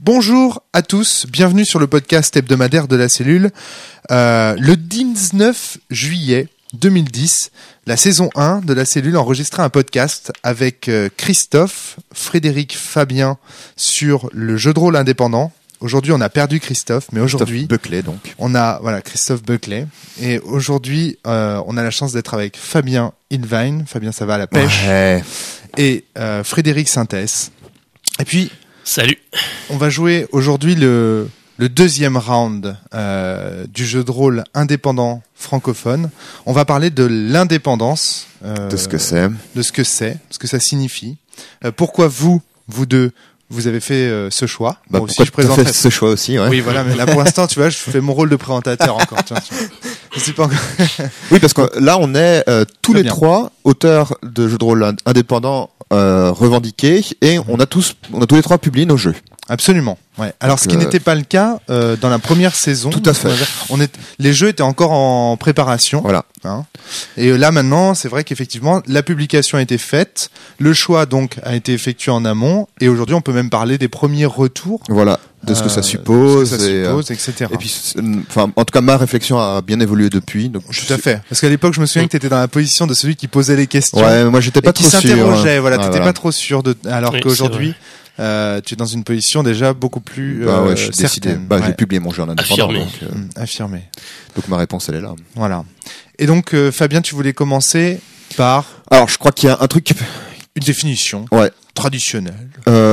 Bonjour à tous, bienvenue sur le podcast hebdomadaire de la cellule. Le 19 juillet 2010, la saison 1 de la cellule enregistrait un podcast avec Christophe, Frédéric, Fabien sur le jeu de rôle indépendant. Aujourd'hui, on a perdu Christophe, mais aujourd'hui, Buckley, donc. on a Christophe Buckley. Et aujourd'hui, on a la chance d'être avec Fabien Ilvine. Fabien, ça va à la pêche. Ouais. Et Frédéric Sintès. Et puis, salut. on va jouer aujourd'hui le deuxième round du jeu de rôle indépendant francophone. On va parler de l'indépendance. De ce que c'est. De ce que c'est, ce que ça signifie. Pourquoi vous deux, vous avez fait ce choix. Bah, Moi pourquoi aussi, je présenterai fait ce choix aussi, ouais. Oui, voilà, mais là pour l'instant, tu vois, je fais mon rôle de présentateur encore. Tiens. Je sais pas encore. Oui, parce que là, on est tous Très les bien. trois auteurs de jeux de rôle indépendants revendiqués, et on a tous les trois publié nos jeux. Absolument. Ouais. Alors, Donc, ce qui n'était pas le cas dans la première saison. Tout à fait. Les jeux étaient encore en préparation. Voilà. Hein. Et là maintenant, c'est vrai qu'effectivement, la publication a été faite, le choix donc a été effectué en amont, et aujourd'hui, on peut même parler des premiers retours. Voilà. De ce que ça suppose. Etc. Et puis, enfin, en tout cas, ma réflexion a bien évolué depuis. Donc, Tout à fait. Parce qu'à l'époque, je me souviens que tu étais dans la position de celui qui posait les questions. Ouais, moi, j'étais pas et qui trop sûr. s'interrogeait. Voilà, Ouais, t'étais pas trop sûr alors Oui, qu'aujourd'hui, tu es dans une position déjà beaucoup plus je suis décidé. certaine. J'ai publié mon jeu en indépendant. Affirmé. Donc, Affirmé. donc, ma réponse, elle est là. Voilà. Et donc, Fabien, tu voulais commencer par Alors, je crois qu'il y a un truc. une définition Ouais. traditionnelle.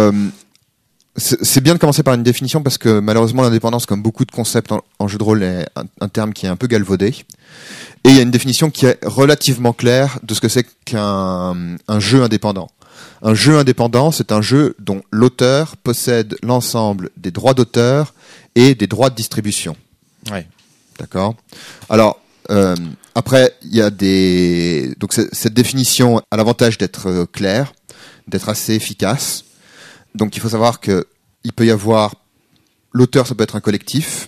C'est bien de commencer par une définition, parce que malheureusement l'indépendance, comme beaucoup de concepts en jeu de rôle, est un terme qui est un peu galvaudé. Et il y a une définition qui est relativement claire de ce que c'est qu'un jeu indépendant. Un jeu indépendant, c'est un jeu dont l'auteur possède l'ensemble des droits d'auteur et des droits de distribution. Ouais. D'accord. Alors, après, il y a donc cette définition a l'avantage d'être claire, d'être assez efficace. Donc, il faut savoir que il peut y avoir l'auteur, ça peut être un collectif,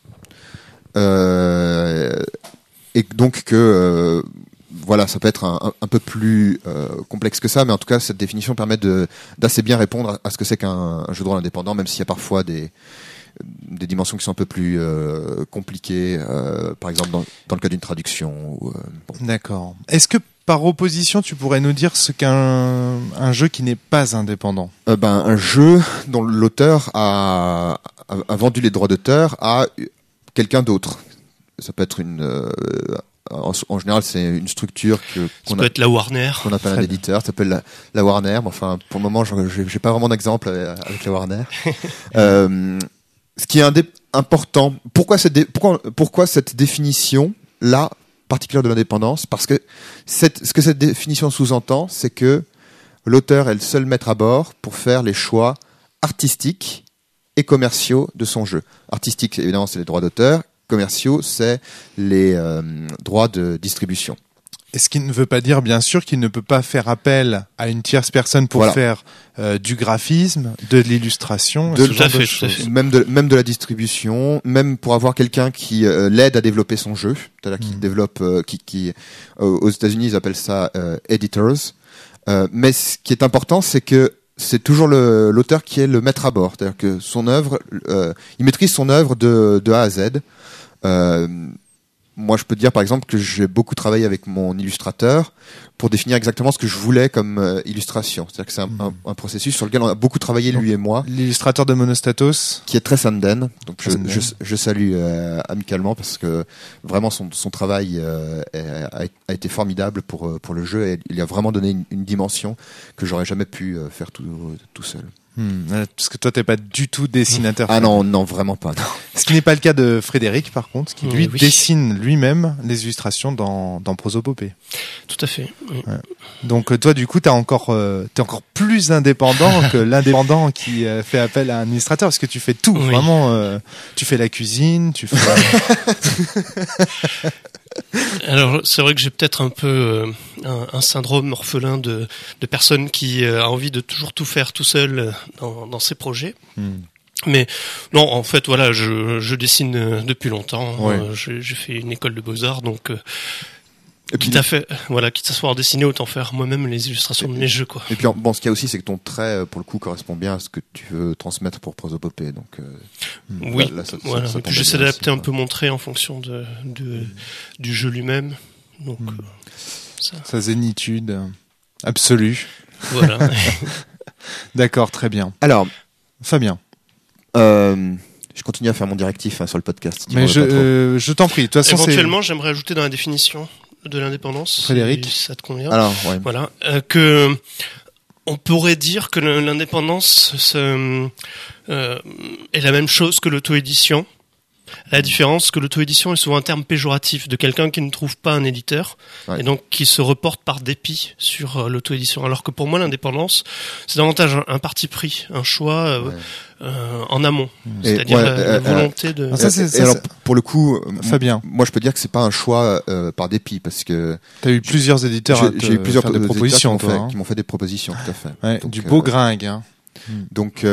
et donc que voilà, ça peut être un peu plus complexe que ça, mais en tout cas, cette définition permet d'assez bien répondre à ce que c'est qu'un jeu de rôle indépendant, même s'il y a parfois des dimensions qui sont un peu plus compliquées, par exemple dans le cas d'une traduction. Bon. D'accord. Est-ce que par opposition, tu pourrais nous dire ce qu'un jeu qui n'est pas indépendant? Un jeu dont l'auteur a vendu les droits d'auteur à quelqu'un d'autre. Ça peut être en général, c'est une structure Ça peut être la Warner. qu'on appelle un éditeur. Ça s'appelle la Warner. Mais enfin, pour le moment, j'ai pas vraiment d'exemple avec la Warner. Ce qui est important, pourquoi cette définition là particulière de l'indépendance? Parce que ce que cette définition sous-entend, c'est que l'auteur est le seul maître à bord pour faire les choix artistiques et commerciaux de son jeu. Artistique, évidemment, c'est les droits d'auteur. Commerciaux, c'est les droits de distribution. Et ce qui ne veut pas dire, bien sûr, qu'il ne peut pas faire appel à une tierce personne pour Voilà. faire du graphisme, de l'illustration, De- ce genre Tout à de fait, tout à choses. fait. Même de la distribution, même pour avoir quelqu'un qui l'aide à développer son jeu, c'est-à-dire qui développe, aux États-Unis ils appellent ça editors. Mais ce qui est important, c'est que c'est toujours l'auteur qui est le maître à bord, c'est-à-dire que son œuvre, il maîtrise son œuvre de A à Z. Moi, je peux te dire, par exemple, que j'ai beaucoup travaillé avec mon illustrateur pour définir exactement ce que je voulais comme illustration. C'est-à-dire que c'est un processus sur lequel on a beaucoup travaillé, lui et moi, L'illustrateur de Monostatos. qui est très Sanden. Donc, Sanden. je salue amicalement, parce que vraiment son travail a été formidable pour le jeu, et il a vraiment donné une dimension que j'aurais jamais pu faire tout seul. Parce que toi, t'es pas du tout dessinateur. Ah non, vraiment pas. Non. Ce qui n'est pas le cas de Frédéric, par contre, qui lui Oui. dessine lui-même les illustrations dans Prosopopée. Tout à fait. Oui. Donc toi, du coup, t'es encore plus indépendant que l'indépendant qui fait appel à un illustrateur, parce que tu fais tout, Oui. vraiment. Tu fais la cuisine, tu fais. Alors, c'est vrai que j'ai peut-être un peu un syndrome orphelin de personne qui a envie de toujours tout faire tout seul dans ses projets. Mais non, en fait, voilà, je dessine depuis longtemps. Ouais. J'ai fait une école de beaux-arts, donc Et puis, quitte à se voir dessiner, autant faire moi-même les illustrations de mes jeux, quoi. Et puis, bon, ce qu'il y a aussi, c'est que ton trait, pour le coup, correspond bien à ce que tu veux transmettre pour Prosopopée. Donc, oui. Là, Voilà. ça Et puis j'essaie tombe bien d'adapter aussi, un peu mon trait en fonction du jeu lui-même. Donc, Sa zénitude absolue. Voilà. D'accord, très bien. Alors, Fabien. Je continue à faire mon directif sur le podcast. Mais je t'en prie. De toute façon, éventuellement, j'aimerais ajouter dans la définition de l'indépendance. Frédéric, si ça te convient. Alors, ouais. Voilà, que on pourrait dire que l'indépendance est la même chose que l'auto-édition. La différence que l'auto-édition est souvent un terme péjoratif de quelqu'un qui ne trouve pas un éditeur, et donc qui se reporte par dépit sur l'auto-édition. Alors que pour moi, l'indépendance, c'est davantage un parti pris, un choix en amont, c'est-à-dire la volonté de... Alors, pour le coup, Fabien, moi je peux dire que c'est pas un choix par dépit, parce que t'as eu plusieurs éditeurs j'ai eu plusieurs faire des propositions, qui m'ont fait des propositions, tout à fait. Ouais, donc, du beau gringue. Hein. Donc,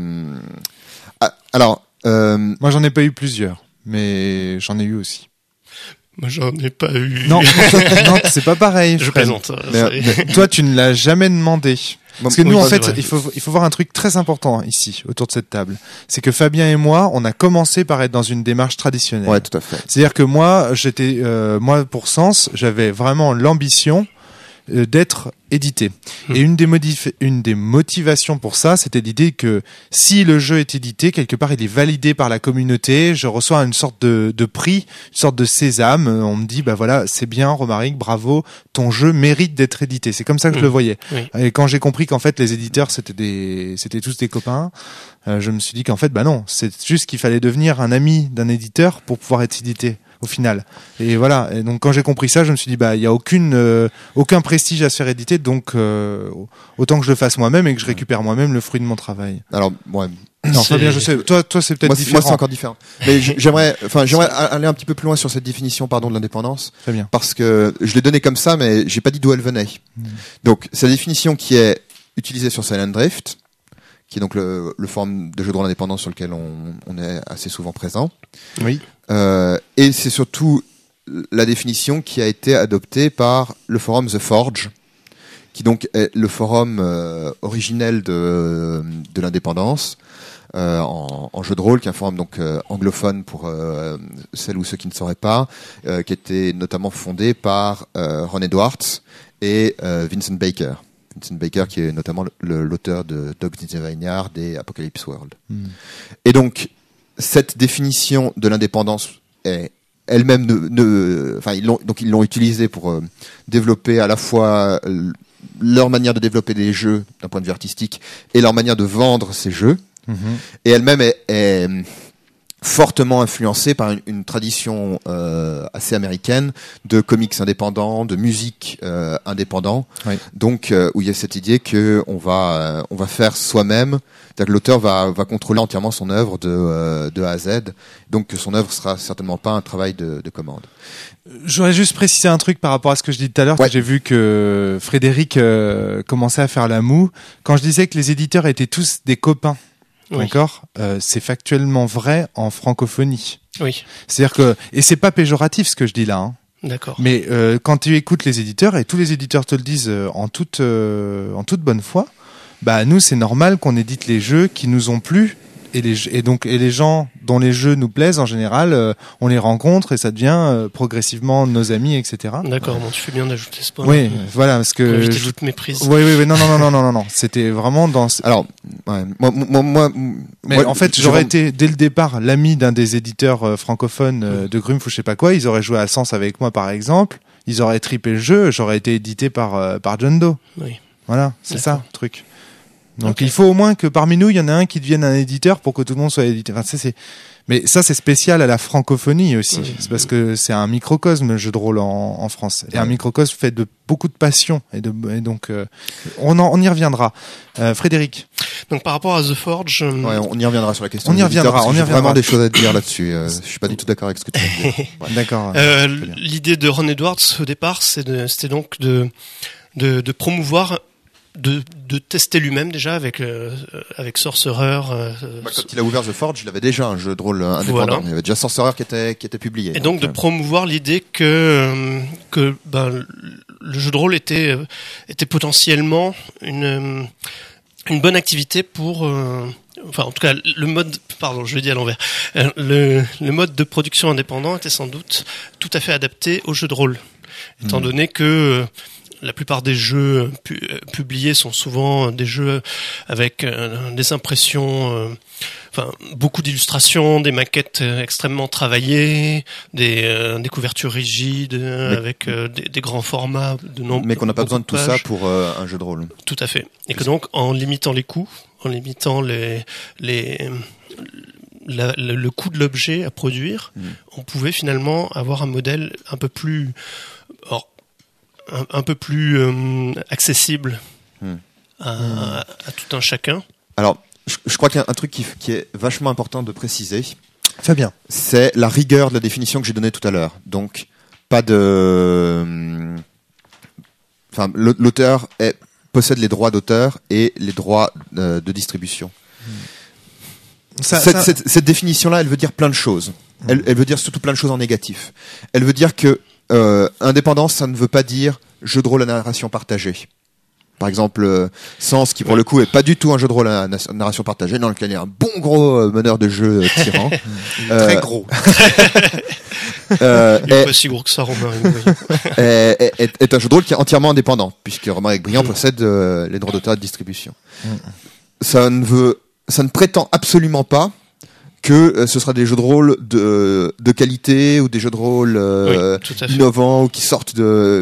alors... Moi, j'en ai pas eu plusieurs, mais j'en ai eu aussi. Moi, j'en ai pas eu. Non, non, c'est pas pareil. Je plaisante. Mais toi, tu ne l'as jamais demandé. Parce que nous, en fait, il faut voir un truc très important ici, autour de cette table. C'est que Fabien et moi, on a commencé par être dans une démarche traditionnelle. Ouais, tout à fait. C'est-à-dire que moi, moi, pour Sens, j'avais vraiment l'ambition d'être édité. Et une des motivations pour ça, c'était l'idée que si le jeu est édité, quelque part il est validé par la communauté, je reçois une sorte de prix, une sorte de sésame, on me dit bah voilà, c'est bien Romaric, bravo, ton jeu mérite d'être édité. C'est comme ça que je le voyais. Oui. Et quand j'ai compris qu'en fait les éditeurs c'était tous des copains, je me suis dit qu'en fait bah non, c'est juste qu'il fallait devenir un ami d'un éditeur pour pouvoir être édité au final. Et voilà. Et donc quand j'ai compris ça, je me suis dit bah il y a aucun prestige à se faire éditer, donc autant que je le fasse moi-même et que je récupère moi-même le fruit de mon travail. Alors, ouais. Non, Fabien, je sais. Toi, c'est peut-être différent. Moi, c'est encore différent. Mais j'aimerais aller un petit peu plus loin sur cette définition, de l'indépendance. Très bien. Parce que je l'ai donnée comme ça, mais j'ai pas dit d'où elle venait. Donc, c'est la définition qui est utilisée sur Silent Drift, qui est donc le forum de jeux de rôle indépendant sur lequel on est assez souvent présent. Oui. Et c'est surtout la définition qui a été adoptée par le forum The Forge, qui donc est le forum originel de l'indépendance en jeu de rôle, qui est un forum donc anglophone pour celles ou ceux qui ne sauraient pas, qui était notamment fondé par Ron Edwards et Vincent Baker. Vincent Baker qui est notamment l'auteur de Dogs in the Vineyard et Apocalypse World. Et donc cette définition de l'indépendance est elle-même ils l'ont utilisée pour développer à la fois leur manière de développer des jeux d'un point de vue artistique et leur manière de vendre ces jeux. Et elle-même est fortement influencée par une tradition assez américaine de comics indépendants, de musique indépendant. Oui. Donc où il y a cette idée que on va faire soi-même, c'est-à-dire que l'auteur va contrôler entièrement son œuvre de A à Z, donc que son œuvre sera certainement pas un travail de commande. J'aurais juste précisé un truc par rapport à ce que je dis tout à l'heure, que j'ai vu que Frédéric commençait à faire la moue. Quand je disais que les éditeurs étaient tous des copains, d'accord, c'est factuellement vrai en francophonie. Oui. C'est-à-dire que, et c'est pas péjoratif ce que je dis là, hein. D'accord. Mais quand tu écoutes les éditeurs, et tous les éditeurs te le disent en toute bonne foi, bah nous c'est normal qu'on édite les jeux qui nous ont plu, et les gens dont les jeux nous plaisent en général, on les rencontre et ça devient progressivement nos amis, etc. D'accord, bon, tu fais bien d'ajouter ce point. Oui, voilà, parce que pour éviter toute méprise. Oui, non. C'était vraiment dans. Alors, ouais, moi, en fait, j'aurais été dès le départ l'ami d'un des éditeurs francophones de Grumpf ou je sais pas quoi. Ils auraient joué à Sens avec moi, par exemple. Ils auraient trippé le jeu. J'aurais été édité par John Doe. Oui. Voilà, c'est ça le truc. Donc il faut au moins que parmi nous, il y en a un qui devienne un éditeur pour que tout le monde soit édité. Enfin, mais ça, c'est spécial à la francophonie aussi. Oui. C'est parce que c'est un microcosme, le jeu de rôle en France. Et un microcosme fait de beaucoup de passion. Et donc, on y reviendra. Frédéric. Donc par rapport à The Forge... Ouais, on y reviendra sur la question. On y reviendra. J'ai vraiment des choses à dire là-dessus. Je suis pas du tout d'accord avec ce que tu dis. Ouais. D'accord. L'idée de Ron Edwards, au départ, c'était donc de promouvoir de tester lui-même déjà avec Sorcerer. Quand il a ouvert The Forge, il avait déjà un jeu de rôle indépendant. Voilà. Il y avait déjà Sorcerer qui était publié. Et donc de promouvoir l'idée que le jeu de rôle était potentiellement une bonne activité pour enfin en tout cas le mode je l'ai dit à l'envers. Le mode de production indépendant était sans doute tout à fait adapté au jeu de rôle, étant donné que la plupart des jeux publiés sont souvent des jeux avec des impressions, beaucoup d'illustrations, des maquettes extrêmement travaillées, des couvertures rigides, avec des grands formats de nombre. Mais qu'on n'a pas besoin de tout ça pour un jeu de rôle. Tout à fait. Et que donc, en limitant les coûts, en limitant le coût de l'objet à produire, on pouvait finalement avoir un modèle un peu plus accessible à tout un chacun. Alors, je crois qu'il y a un truc qui est vachement important de préciser. Fabien. C'est la rigueur de la définition que j'ai donnée tout à l'heure. Donc, pas de... l'auteur possède les droits d'auteur et les droits de distribution. Cette définition-là, elle veut dire plein de choses. Elle veut dire surtout plein de choses en négatif. Elle veut dire que indépendance, ça ne veut pas dire jeu de rôle à narration partagée. Par exemple, Sens, qui pour le coup est pas du tout un jeu de rôle à narration partagée, dans lequel il y a un bon gros meneur de jeu tyran. Très gros. Il est pas si gros que ça, Romain. est un jeu de rôle qui est entièrement indépendant, puisque Romain Briand possède les droits d'auteur et de distribution. Ça ne prétend absolument pas que ce sera des jeux de rôle de qualité ou des jeux de rôle innovants ou qui sortent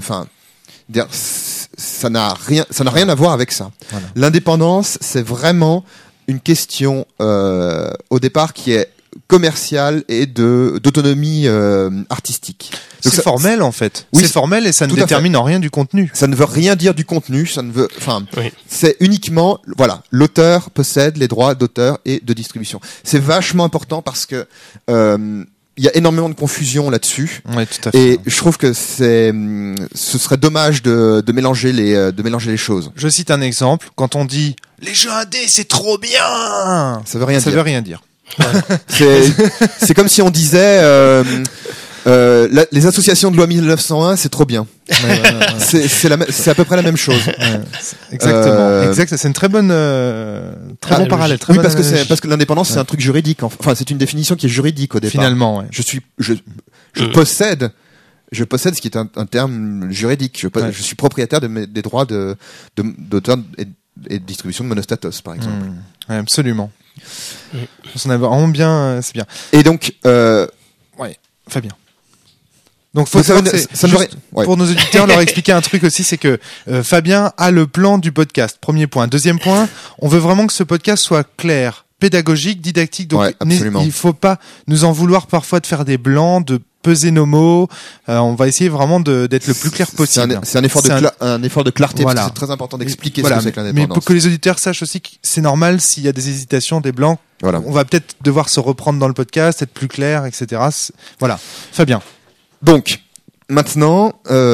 ça n'a rien à voir avec ça. Voilà. L'indépendance, c'est vraiment une question au départ qui est commerciale et d'autonomie artistique. Donc c'est formel en fait. Oui, c'est formel et ça ne détermine en rien du contenu. Ça ne veut rien dire du contenu. C'est uniquement l'auteur possède les droits d'auteur et de distribution. C'est vachement important parce que il y a énormément de confusion là-dessus. Oui, tout à fait. Et je trouve que ce serait dommage de mélanger les choses. Je cite un exemple. Quand on dit les jeux indés, c'est trop bien, ça veut rien dire. Ouais. C'est comme si on disait les associations de loi 1901, c'est trop bien. Ouais. C'est à peu près la même chose. Ouais, exactement. Exact. C'est une très bonne, très bon parallèle. Oui, parce que l'indépendance, c'est un truc juridique. Enfin, c'est une définition qui est juridique au départ. Finalement, ouais. Je possède ce qui est un terme juridique. Je suis propriétaire des droits d'auteur et de distribution de Monostatos, par exemple. Ouais, absolument. On a vraiment bien, c'est bien. Et donc, ouais, Fabien. Donc, pour nos auditeurs, leur expliquer un truc aussi, c'est que Fabien a le plan du podcast. Premier point. Deuxième point, on veut vraiment que ce podcast soit clair, pédagogique, didactique. Donc, il faut pas nous en vouloir parfois de faire des blancs, de peser nos mots. On va essayer vraiment d'être le plus clair possible. C'est un effort de clarté. Voilà. Parce que c'est très important d'expliquer ce que c'est que l'indépendance. Mais pour que les auditeurs sachent aussi que c'est normal s'il y a des hésitations, des blancs. Voilà. On va peut-être devoir se reprendre dans le podcast, être plus clair, etc. Voilà. Fabien. Donc, maintenant,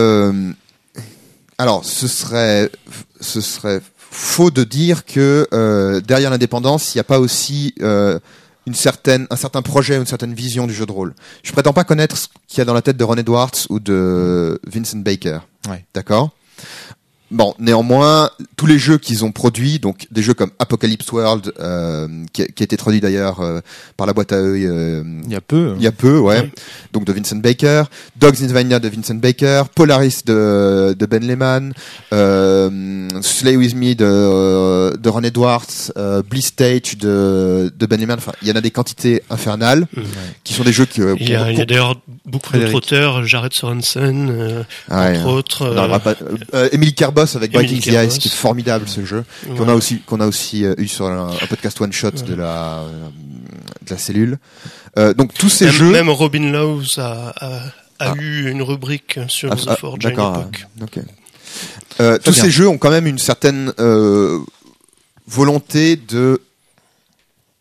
alors, ce serait faux de dire que derrière l'indépendance, il n'y a pas aussi un certain projet, une certaine vision du jeu de rôle. Je prétends pas connaître ce qu'il y a dans la tête de Ron Edwards ou de Vincent Baker. Ouais. D'accord ? Bon, néanmoins, tous les jeux qu'ils ont produits, donc des jeux comme Apocalypse World, qui a été traduit d'ailleurs par la boîte à œil il y a peu, ouais. Donc de Vincent Baker, Dogs in the Vineyard de Vincent Baker, Polaris de Ben Lehman, Slay With Me de Ron Edwards, Bliss Stage de Ben Lehman. Enfin, il y en a des quantités infernales qui sont des jeux que il y a d'ailleurs beaucoup d'autres auteurs, Jared Sorensen, entre autres. Emily Carbos avec Breaking the Ice, qui est formidable ce jeu, qu'on a aussi eu sur un podcast one shot de la cellule. Donc tous ces jeux. Même Robin Laws a eu une rubrique sur The Forge à une époque. Okay. Tous ces jeux ont quand même une certaine volonté de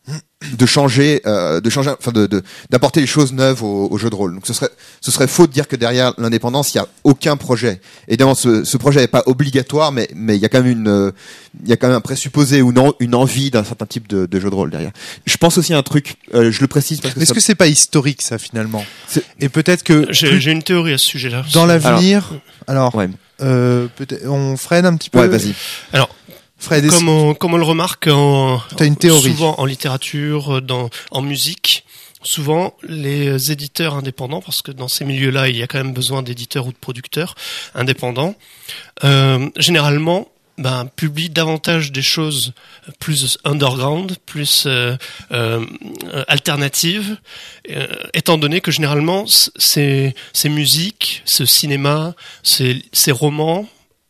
de changer, enfin d'apporter des choses neuves au jeu de rôle. Donc ce serait faux de dire que derrière l'indépendance il y a aucun projet. Évidemment, ce projet n'est pas obligatoire, mais il y a quand même un présupposé ou une envie d'un certain type de jeu de rôle derrière. Je pense aussi à un truc, je le précise parce que est-ce que c'est pas historique ça finalement? Et peut-être que j'ai une théorie à ce sujet-là. Dans l'avenir, alors ouais. Peut-être on freine un petit peu. Ouais, vas-y. Alors. Fred, comme on le remarque t'as une théorie. Souvent en littérature, en musique, souvent les éditeurs indépendants, parce que dans ces milieux-là, il y a quand même besoin d'éditeurs ou de producteurs indépendants, généralement publient davantage des choses plus underground, plus alternatives, étant donné que généralement ces musiques, ce cinéma, ces romans,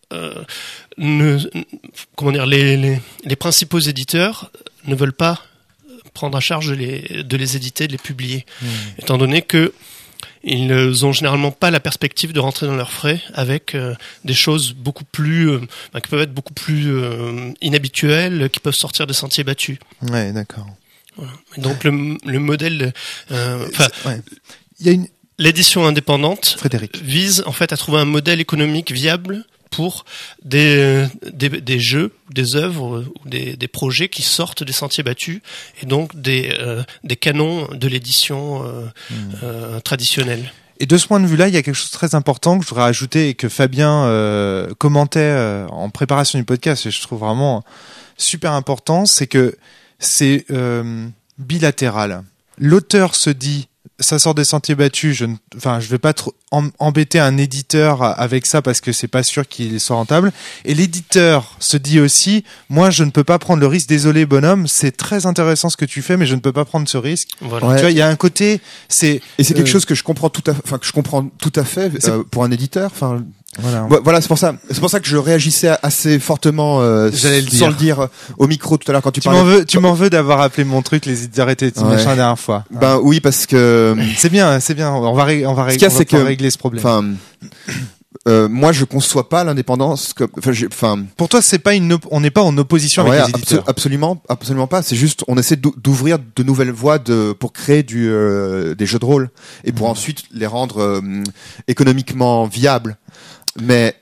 les principaux éditeurs ne veulent pas prendre à charge de les éditer, de les publier, étant donné que ils ont généralement pas la perspective de rentrer dans leurs frais avec des choses beaucoup plus qui peuvent être beaucoup plus inhabituelles, qui peuvent sortir des sentiers battus. Ouais, d'accord. Voilà. Et donc le modèle, il y a l'édition indépendante Frédéric vise en fait à trouver un modèle économique viable pour des jeux, des œuvres ou des projets qui sortent des sentiers battus et donc des canons de l'édition traditionnelle. Et de ce point de vue-là, il y a quelque chose de très important que je voudrais ajouter et que Fabien commentait en préparation du podcast et je trouve vraiment super important, c'est que c'est bilatéral. L'auteur se dit ça sort des sentiers battus, je vais pas trop embêter un éditeur avec ça parce que c'est pas sûr qu'il soit rentable. Et l'éditeur se dit aussi, moi je ne peux pas prendre le risque, désolé bonhomme, c'est très intéressant ce que tu fais, mais je ne peux pas prendre ce risque. Voilà. Ouais. Tu vois, il y a un côté, c'est quelque chose que je comprends tout à fait pour un éditeur. Enfin, voilà, c'est pour ça que je réagissais assez fortement sans le dire au micro tout à l'heure quand tu parlais. Tu m'en veux d'avoir appelé mon truc les éditeurs étaient méchants la dernière fois. Ben oui, parce que c'est bien, on va régler ce problème. Enfin, moi je conçois pas l'indépendance pour toi c'est pas on n'est pas en opposition avec les éditeurs. Absolument pas, c'est juste on essaie d'ouvrir de nouvelles voies pour créer des jeux de rôle et pour ensuite les rendre économiquement viables. Mais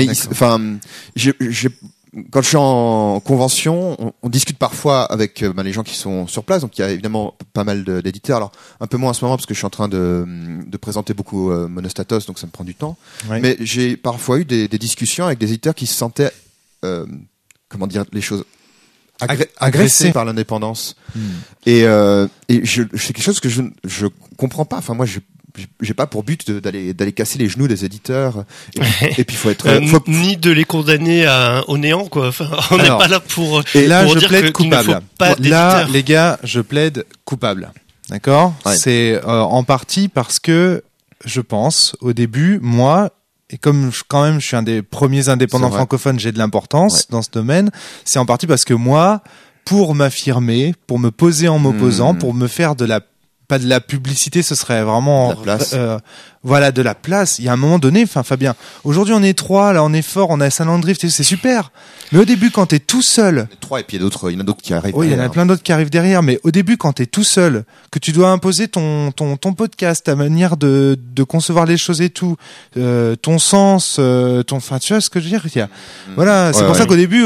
quand je suis en convention, on discute parfois avec les gens qui sont sur place. Donc il y a évidemment pas mal d'éditeurs. Alors un peu moins en ce moment parce que je suis en train de présenter beaucoup Monostatos, donc ça me prend du temps. Ouais. Mais j'ai parfois eu des discussions avec des éditeurs qui se sentaient, comment dire les choses, agressés par l'indépendance. Et c'est quelque chose que je comprends pas. Enfin moi j'ai pas pour but d'aller casser les genoux des éditeurs et puis faut être ni de les condamner au néant quoi. Enfin, on n'est pas là pour je dire plaide coupable. Là les gars, je plaide coupable. D'accord ? Ouais. C'est en partie parce que je pense au début moi et comme je suis un des premiers indépendants francophones, j'ai de l'importance dans ce domaine, c'est en partie parce que moi pour m'affirmer, pour me poser en m'opposant, pour me faire pas de la publicité, ce serait vraiment de la place. Il y a un moment donné, Fabien, aujourd'hui on est 3, là on est fort, on a Salon Drift, c'est super. Mais au début quand t'es tout seul, 3 et puis il y en a d'autres qui arrivent. Oui, il y en a plein d'autres qui arrivent derrière, mais au début quand t'es tout seul, que tu dois imposer ton podcast, ta manière de concevoir les choses et tout, ton sens, tu vois ce que je veux dire, c'est pour ça qu'au début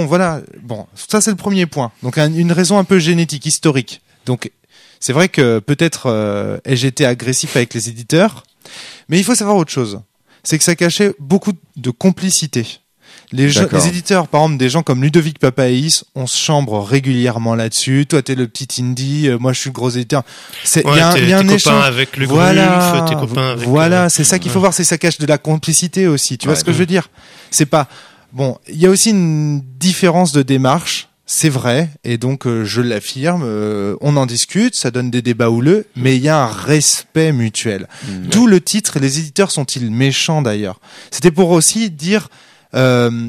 ça c'est le premier point. Donc une raison un peu génétique, historique. Donc c'est vrai que peut-être ai-je été agressif avec les éditeurs, mais il faut savoir autre chose. C'est que ça cachait beaucoup de complicité. Les éditeurs, par exemple, des gens comme Ludovic Papaïs, on se chambre régulièrement là-dessus. Toi, t'es le petit indie, moi, je suis le gros éditeur. Il y a un échange avec le Grumpf, t'es copain avec. Voilà, c'est ça qu'il faut voir, c'est ça cache de la complicité aussi. Tu vois ce que je veux dire ? C'est pas bon. Il y a aussi une différence de démarche. C'est vrai, et donc je l'affirme, on en discute, ça donne des débats houleux, mais il y a un respect mutuel. D'où le titre, les éditeurs sont-ils méchants d'ailleurs ? C'était pour aussi dire, on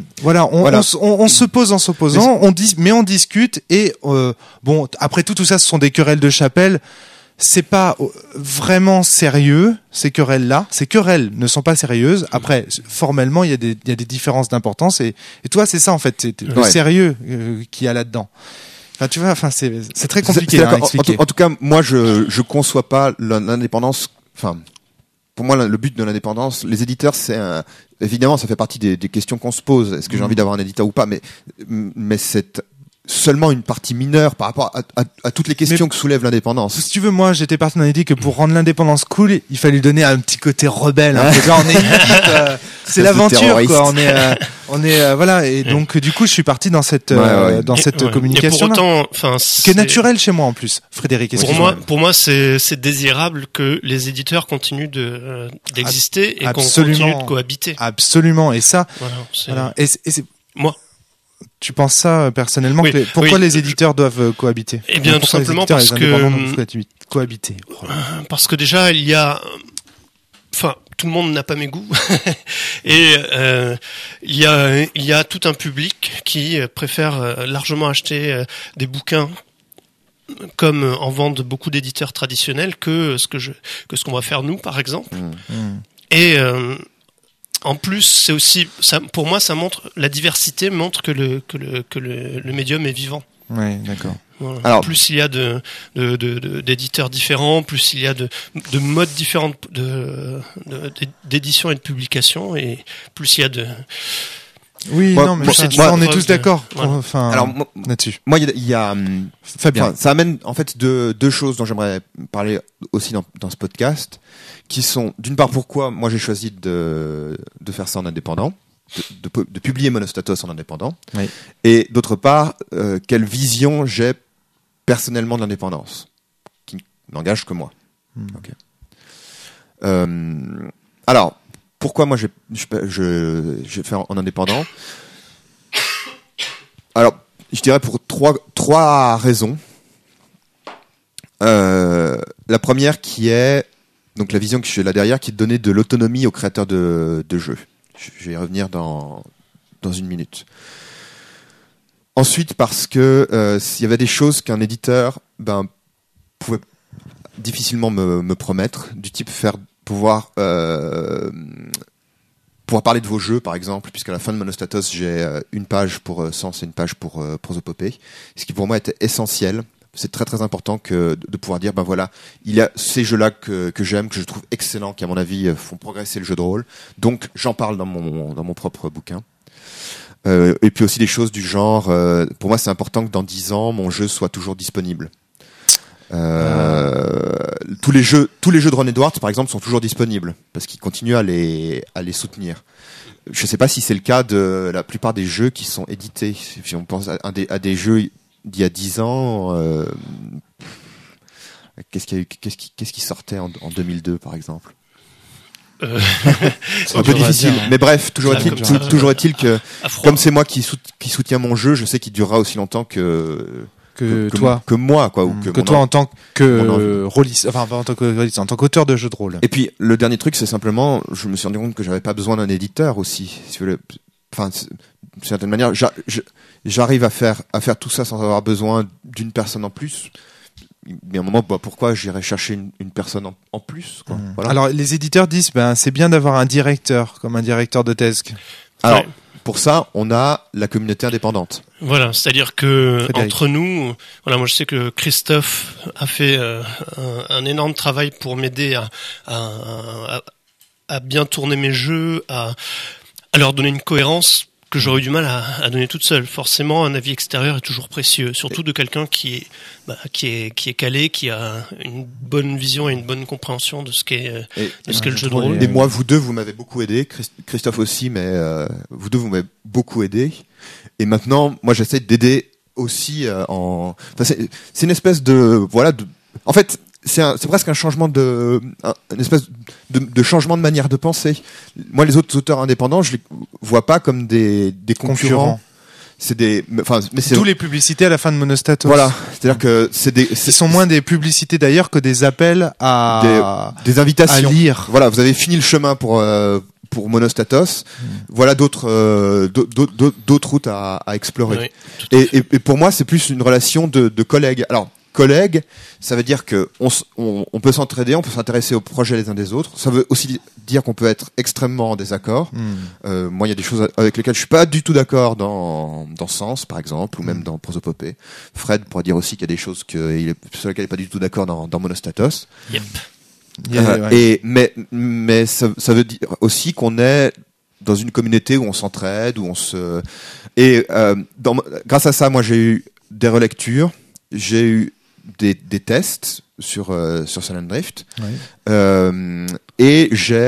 se pose en s'opposant, on discute, et après tout ça, ce sont des querelles de chapelle. C'est pas vraiment sérieux, ces querelles-là. Ces querelles ne sont pas sérieuses. Après, formellement, il y a des différences d'importance. Et toi, c'est ça, en fait. C'est le sérieux qu'il y a là-dedans. Enfin, tu vois, enfin, c'est très compliqué à expliquer. En tout cas, moi, je conçois pas l'indépendance. Enfin, pour moi, le but de l'indépendance, les éditeurs, évidemment, ça fait partie des questions qu'on se pose. Est-ce que j'ai envie d'avoir un éditeur ou pas? Mais c'est seulement une partie mineure par rapport à toutes les questions que soulève l'indépendance. Si tu veux, moi, j'étais parti dans l'idée que pour rendre l'indépendance cool, il fallait lui donner un petit côté rebelle. Hein. Genre, on est une équipe, c'est l'aventure, quoi. On est voilà. Et donc, du coup, je suis parti dans cette communication. Et pour autant, enfin, qui est naturelle chez moi en plus. Frédéric, pour moi, c'est désirable que les éditeurs continuent d'exister et qu'on continue de cohabiter. Absolument. Et ça, voilà. Et c'est moi. Tu penses ça personnellement? Pourquoi les éditeurs doivent cohabiter? Eh bien, tout simplement parce que cohabiter. Parce que déjà il y a, enfin, tout le monde n'a pas mes goûts et il y a tout un public qui préfère largement acheter des bouquins comme en vendent beaucoup d'éditeurs traditionnels que ce qu'on va faire nous, par exemple. Et en plus, c'est aussi ça, pour moi, ça montre la diversité, montre que le médium est vivant. Oui, d'accord. Voilà. Alors, plus il y a d'éditeurs différents, plus il y a de modes différents d'édition et de publication, et plus il y a de. Oui, non, mais on est tous d'accord. Voilà. Enfin, alors, là-dessus. Moi, il y a Fabien. Ça amène en fait deux choses dont j'aimerais parler aussi dans ce podcast, qui sont d'une part pourquoi moi j'ai choisi de faire ça en indépendant, de publier Monostatos en indépendant, oui. Et d'autre part quelle vision j'ai personnellement de l'indépendance, qui n'engage que moi. Okay. Alors. Pourquoi moi je fais en indépendant? Alors, je dirais pour trois raisons. La première qui est donc la vision que j'ai là derrière, qui est de donner de l'autonomie aux créateurs de jeux. Je vais y revenir dans une minute. Ensuite, parce que s'il y avait des choses qu'un éditeur pouvait difficilement me promettre, du type pouvoir parler de vos jeux, par exemple, puisqu'à la fin de Monostatos, j'ai une page pour Sens et une page pour Prosopopée, ce qui pour moi était essentiel. C'est très très important de pouvoir dire, voilà, il y a ces jeux-là que j'aime, que je trouve excellents, qui à mon avis font progresser le jeu de rôle. Donc j'en parle dans mon propre bouquin. Et puis aussi des choses du genre, pour moi c'est important que dans 10 ans, mon jeu soit toujours disponible. Tous les jeux de Ron Edwards, par exemple, sont toujours disponibles parce qu'ils continuent à les soutenir. Je sais pas si c'est le cas de la plupart des jeux qui sont édités. Si on pense à des jeux d'il y a 10 ans, qu'est-ce qui sortait en 2002, par exemple? C'est un peu difficile, mais bref, toujours est-il que comme c'est moi qui soutiens mon jeu, je sais qu'il durera aussi longtemps que moi, quoi, ou que toi en tant que rôliste, enfin pas en tant que rôliste, en tant qu'auteur de jeux de rôle. Et puis le dernier truc, c'est simplement, je me suis rendu compte que j'avais pas besoin d'un éditeur aussi. Enfin, d'une certaine manière, j'arrive à faire tout ça sans avoir besoin d'une personne en plus. Mais à un moment, pourquoi j'irais chercher une personne en plus, quoi. Voilà. Alors les éditeurs disent, c'est bien d'avoir un directeur, comme un directeur de thèse. Alors. Ouais. Pour ça, on a la communauté indépendante. Voilà, c'est-à-dire que Frédéric. Entre nous, voilà, moi je sais que Christophe a fait un énorme travail pour m'aider à bien tourner mes jeux, à leur donner une cohérence que j'aurais eu du mal à donner toute seule. Forcément, un avis extérieur est toujours précieux, surtout de quelqu'un qui est calé, qui a une bonne vision et une bonne compréhension de ce qu'est le jeu de rôle. Et moi, vous deux, vous m'avez beaucoup aidé, Christophe aussi, mais vous deux, vous m'avez beaucoup aidé. Et maintenant, moi, j'essaie d'aider aussi c'est une espèce de en fait, c'est presque un changement une espèce de changement de manière de penser. Moi, les autres auteurs indépendants, je les vois pas comme des concurrents. C'est d'où les publicités à la fin de Monostatos. Voilà. C'est-à-dire que ils sont moins des publicités d'ailleurs que des appels des invitations à lire. Voilà. Vous avez fini le chemin pour Monostatos. Voilà d'autres routes à explorer. Oui, et pour moi, c'est plus une relation de collègues. Alors, collègues, ça veut dire que on peut s'entraider, on peut s'intéresser aux projets les uns des autres. Ça veut aussi dire qu'on peut être extrêmement en désaccord. Moi, il y a des choses avec lesquelles je suis pas du tout d'accord dans Sens, par exemple, ou même dans Prosopopée. Fred pourrait dire aussi qu'il y a des choses sur lesquelles il est pas du tout d'accord dans Monostatos. Yep. Mais ça veut dire aussi qu'on est dans une communauté où on s'entraide, grâce à ça, moi j'ai eu des relectures, j'ai eu des tests sur Silent Drift, et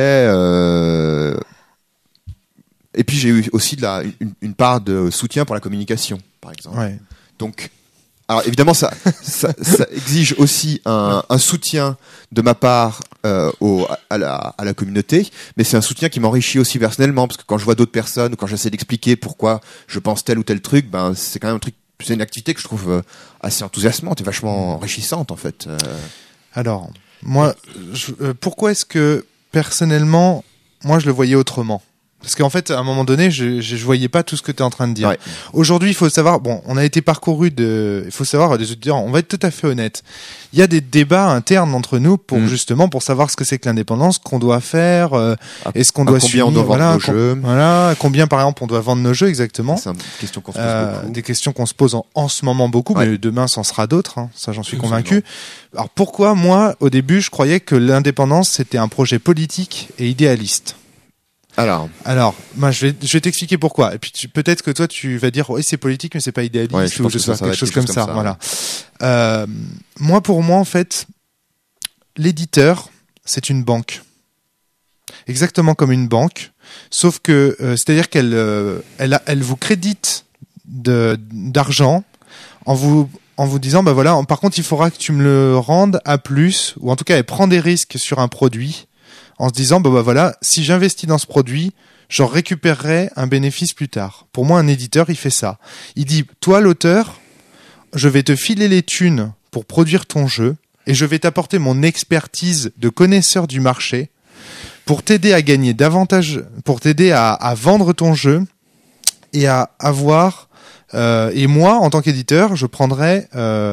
puis j'ai eu aussi une part de soutien pour la communication, par exemple. Ouais. Donc, alors évidemment, ça exige aussi un soutien de ma part à la communauté, mais c'est un soutien qui m'enrichit aussi personnellement, parce que quand je vois d'autres personnes ou quand j'essaie d'expliquer pourquoi je pense tel ou tel truc, c'est quand même c'est une activité que je trouve assez enthousiasmante et vachement enrichissante en fait. Alors, moi, pourquoi est-ce que personnellement, moi je le voyais autrement ? Parce qu'en fait, à un moment donné, je voyais pas tout ce que tu es en train de dire. Ouais. Aujourd'hui, il faut savoir, on a été parcouru il faut savoir, les auditeurs, on va être tout à fait honnête. Il y a des débats internes entre nous pour justement, pour savoir ce que c'est que l'indépendance, qu'on doit faire, est-ce qu'on doit combien on doit vendre nos jeux. Combien par exemple on doit vendre nos jeux exactement. C'est une question qu'on se pose beaucoup. Des questions qu'on se pose en ce moment beaucoup, mais demain, c'en sera d'autres, hein, ça j'en suis convaincu. Alors pourquoi, moi, au début, je croyais que l'indépendance, c'était un projet politique et idéaliste. Alors, moi, je vais t'expliquer pourquoi. Et puis, peut-être que toi, tu vas dire, oui, c'est politique, mais c'est pas idéaliste, ou quelque chose comme ça. Voilà. Moi, pour moi, en fait, l'éditeur, c'est une banque. Exactement comme une banque. Sauf que, c'est-à-dire elle vous crédite d'argent en vous disant, bah voilà, par contre, il faudra que tu me le rendes à plus, ou en tout cas, elle prend des risques sur un produit, en se disant, bah voilà, si j'investis dans ce produit, j'en récupérerai un bénéfice plus tard. Pour moi, un éditeur, il fait ça. Il dit, toi, l'auteur, je vais te filer les thunes pour produire ton jeu, et je vais t'apporter mon expertise de connaisseur du marché pour t'aider à gagner davantage, pour t'aider à vendre ton jeu et à avoir... et moi, en tant qu'éditeur, je prendrai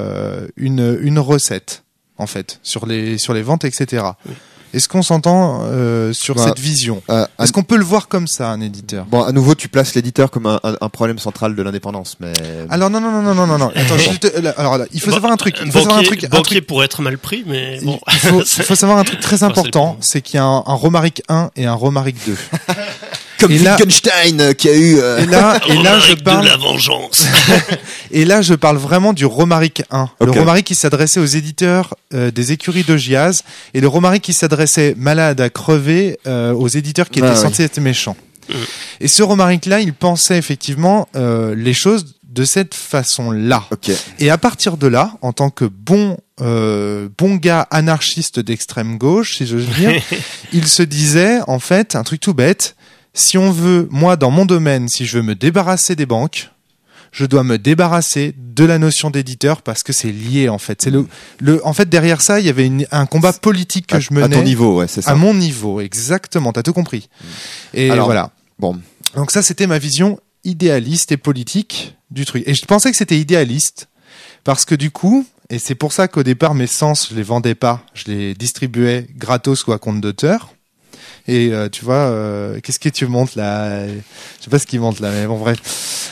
une recette, en fait, sur les ventes, etc. Oui. Est-ce qu'on s'entend sur cette vision ? Est-ce qu'on peut le voir comme ça, un éditeur ? Bon, à nouveau, tu places l'éditeur comme un problème central de l'indépendance, mais... Alors non. Attends, alors là, il faut savoir un truc. Banquier pour être mal pris, mais bon. Il faut savoir un truc très important, c'est qu'il y a un Romaric 1 et un Romaric 2. Comme Wittgenstein qui a eu... Et là, je parle de la vengeance. Et là, je parle vraiment du Romaric 1. Okay. Le Romaric qui s'adressait aux éditeurs des écuries de Giaz, et le Romaric qui s'adressait malade à crever aux éditeurs qui étaient censés être méchants. Et ce Romaric-là, il pensait effectivement les choses de cette façon-là. Okay. Et à partir de là, en tant que bon gars anarchiste d'extrême gauche, si j'ose dire, il se disait, en fait, un truc tout bête, si on veut, moi, dans mon domaine, si je veux me débarrasser des banques, je dois me débarrasser de la notion d'éditeur parce que c'est lié, en fait. C'est en fait, derrière ça, il y avait un combat politique que je menais. À ton niveau, ouais, c'est ça. À mon niveau, exactement. T'as tout compris. Et alors, voilà. Bon. Donc ça, c'était ma vision idéaliste et politique du truc. Et je pensais que c'était idéaliste parce que du coup, et c'est pour ça qu'au départ, mes sens, je les vendais pas. Je les distribuais gratos ou à compte d'auteur. Et tu vois, qu'est-ce que tu montes là ? Je sais pas ce qu'il monte là, mais bon bref.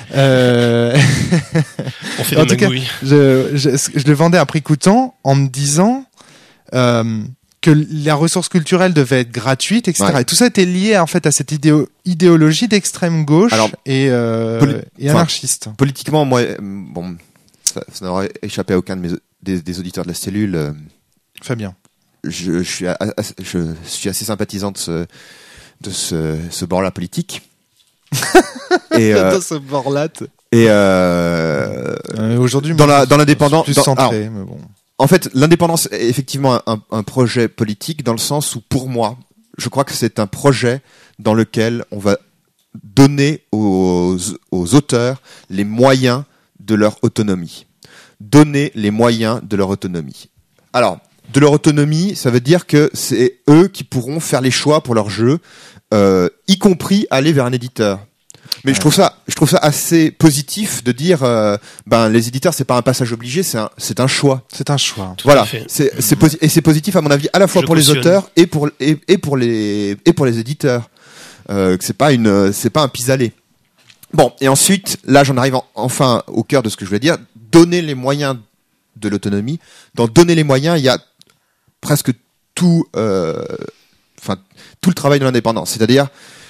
On fait en tout cas, je le vendais à prix coûtant en me disant que la ressource culturelle devait être gratuite, etc. Ouais. Et tout ça était lié en fait à cette idéologie d'extrême gauche et anarchiste. Politiquement, moi, bon, ça n'aurait échappé à aucun des auditeurs de la cellule. Fabien. Je suis assez sympathisant de ce bord-là politique. Et de ce bord-là. Et aujourd'hui, dans l'indépendance, mais bon. En fait, l'indépendance est effectivement un projet politique dans le sens où, pour moi, je crois que c'est un projet dans lequel on va donner aux auteurs les moyens de leur autonomie. Donner les moyens de leur autonomie. Alors, de leur autonomie, ça veut dire que c'est eux qui pourront faire les choix pour leur jeu, y compris aller vers un éditeur. Mais je trouve ça assez positif de dire, les éditeurs, c'est pas un passage obligé, c'est un choix. C'est un choix. Voilà. Et c'est positif à mon avis, à la fois pour les auteurs et pour les éditeurs. C'est pas un pis-aller. Bon, et ensuite, là, j'en arrive enfin au cœur de ce que je voulais dire. Donner les moyens de l'autonomie. Dans donner les moyens, il y a presque tout le travail de l'indépendance. C'est-à-dire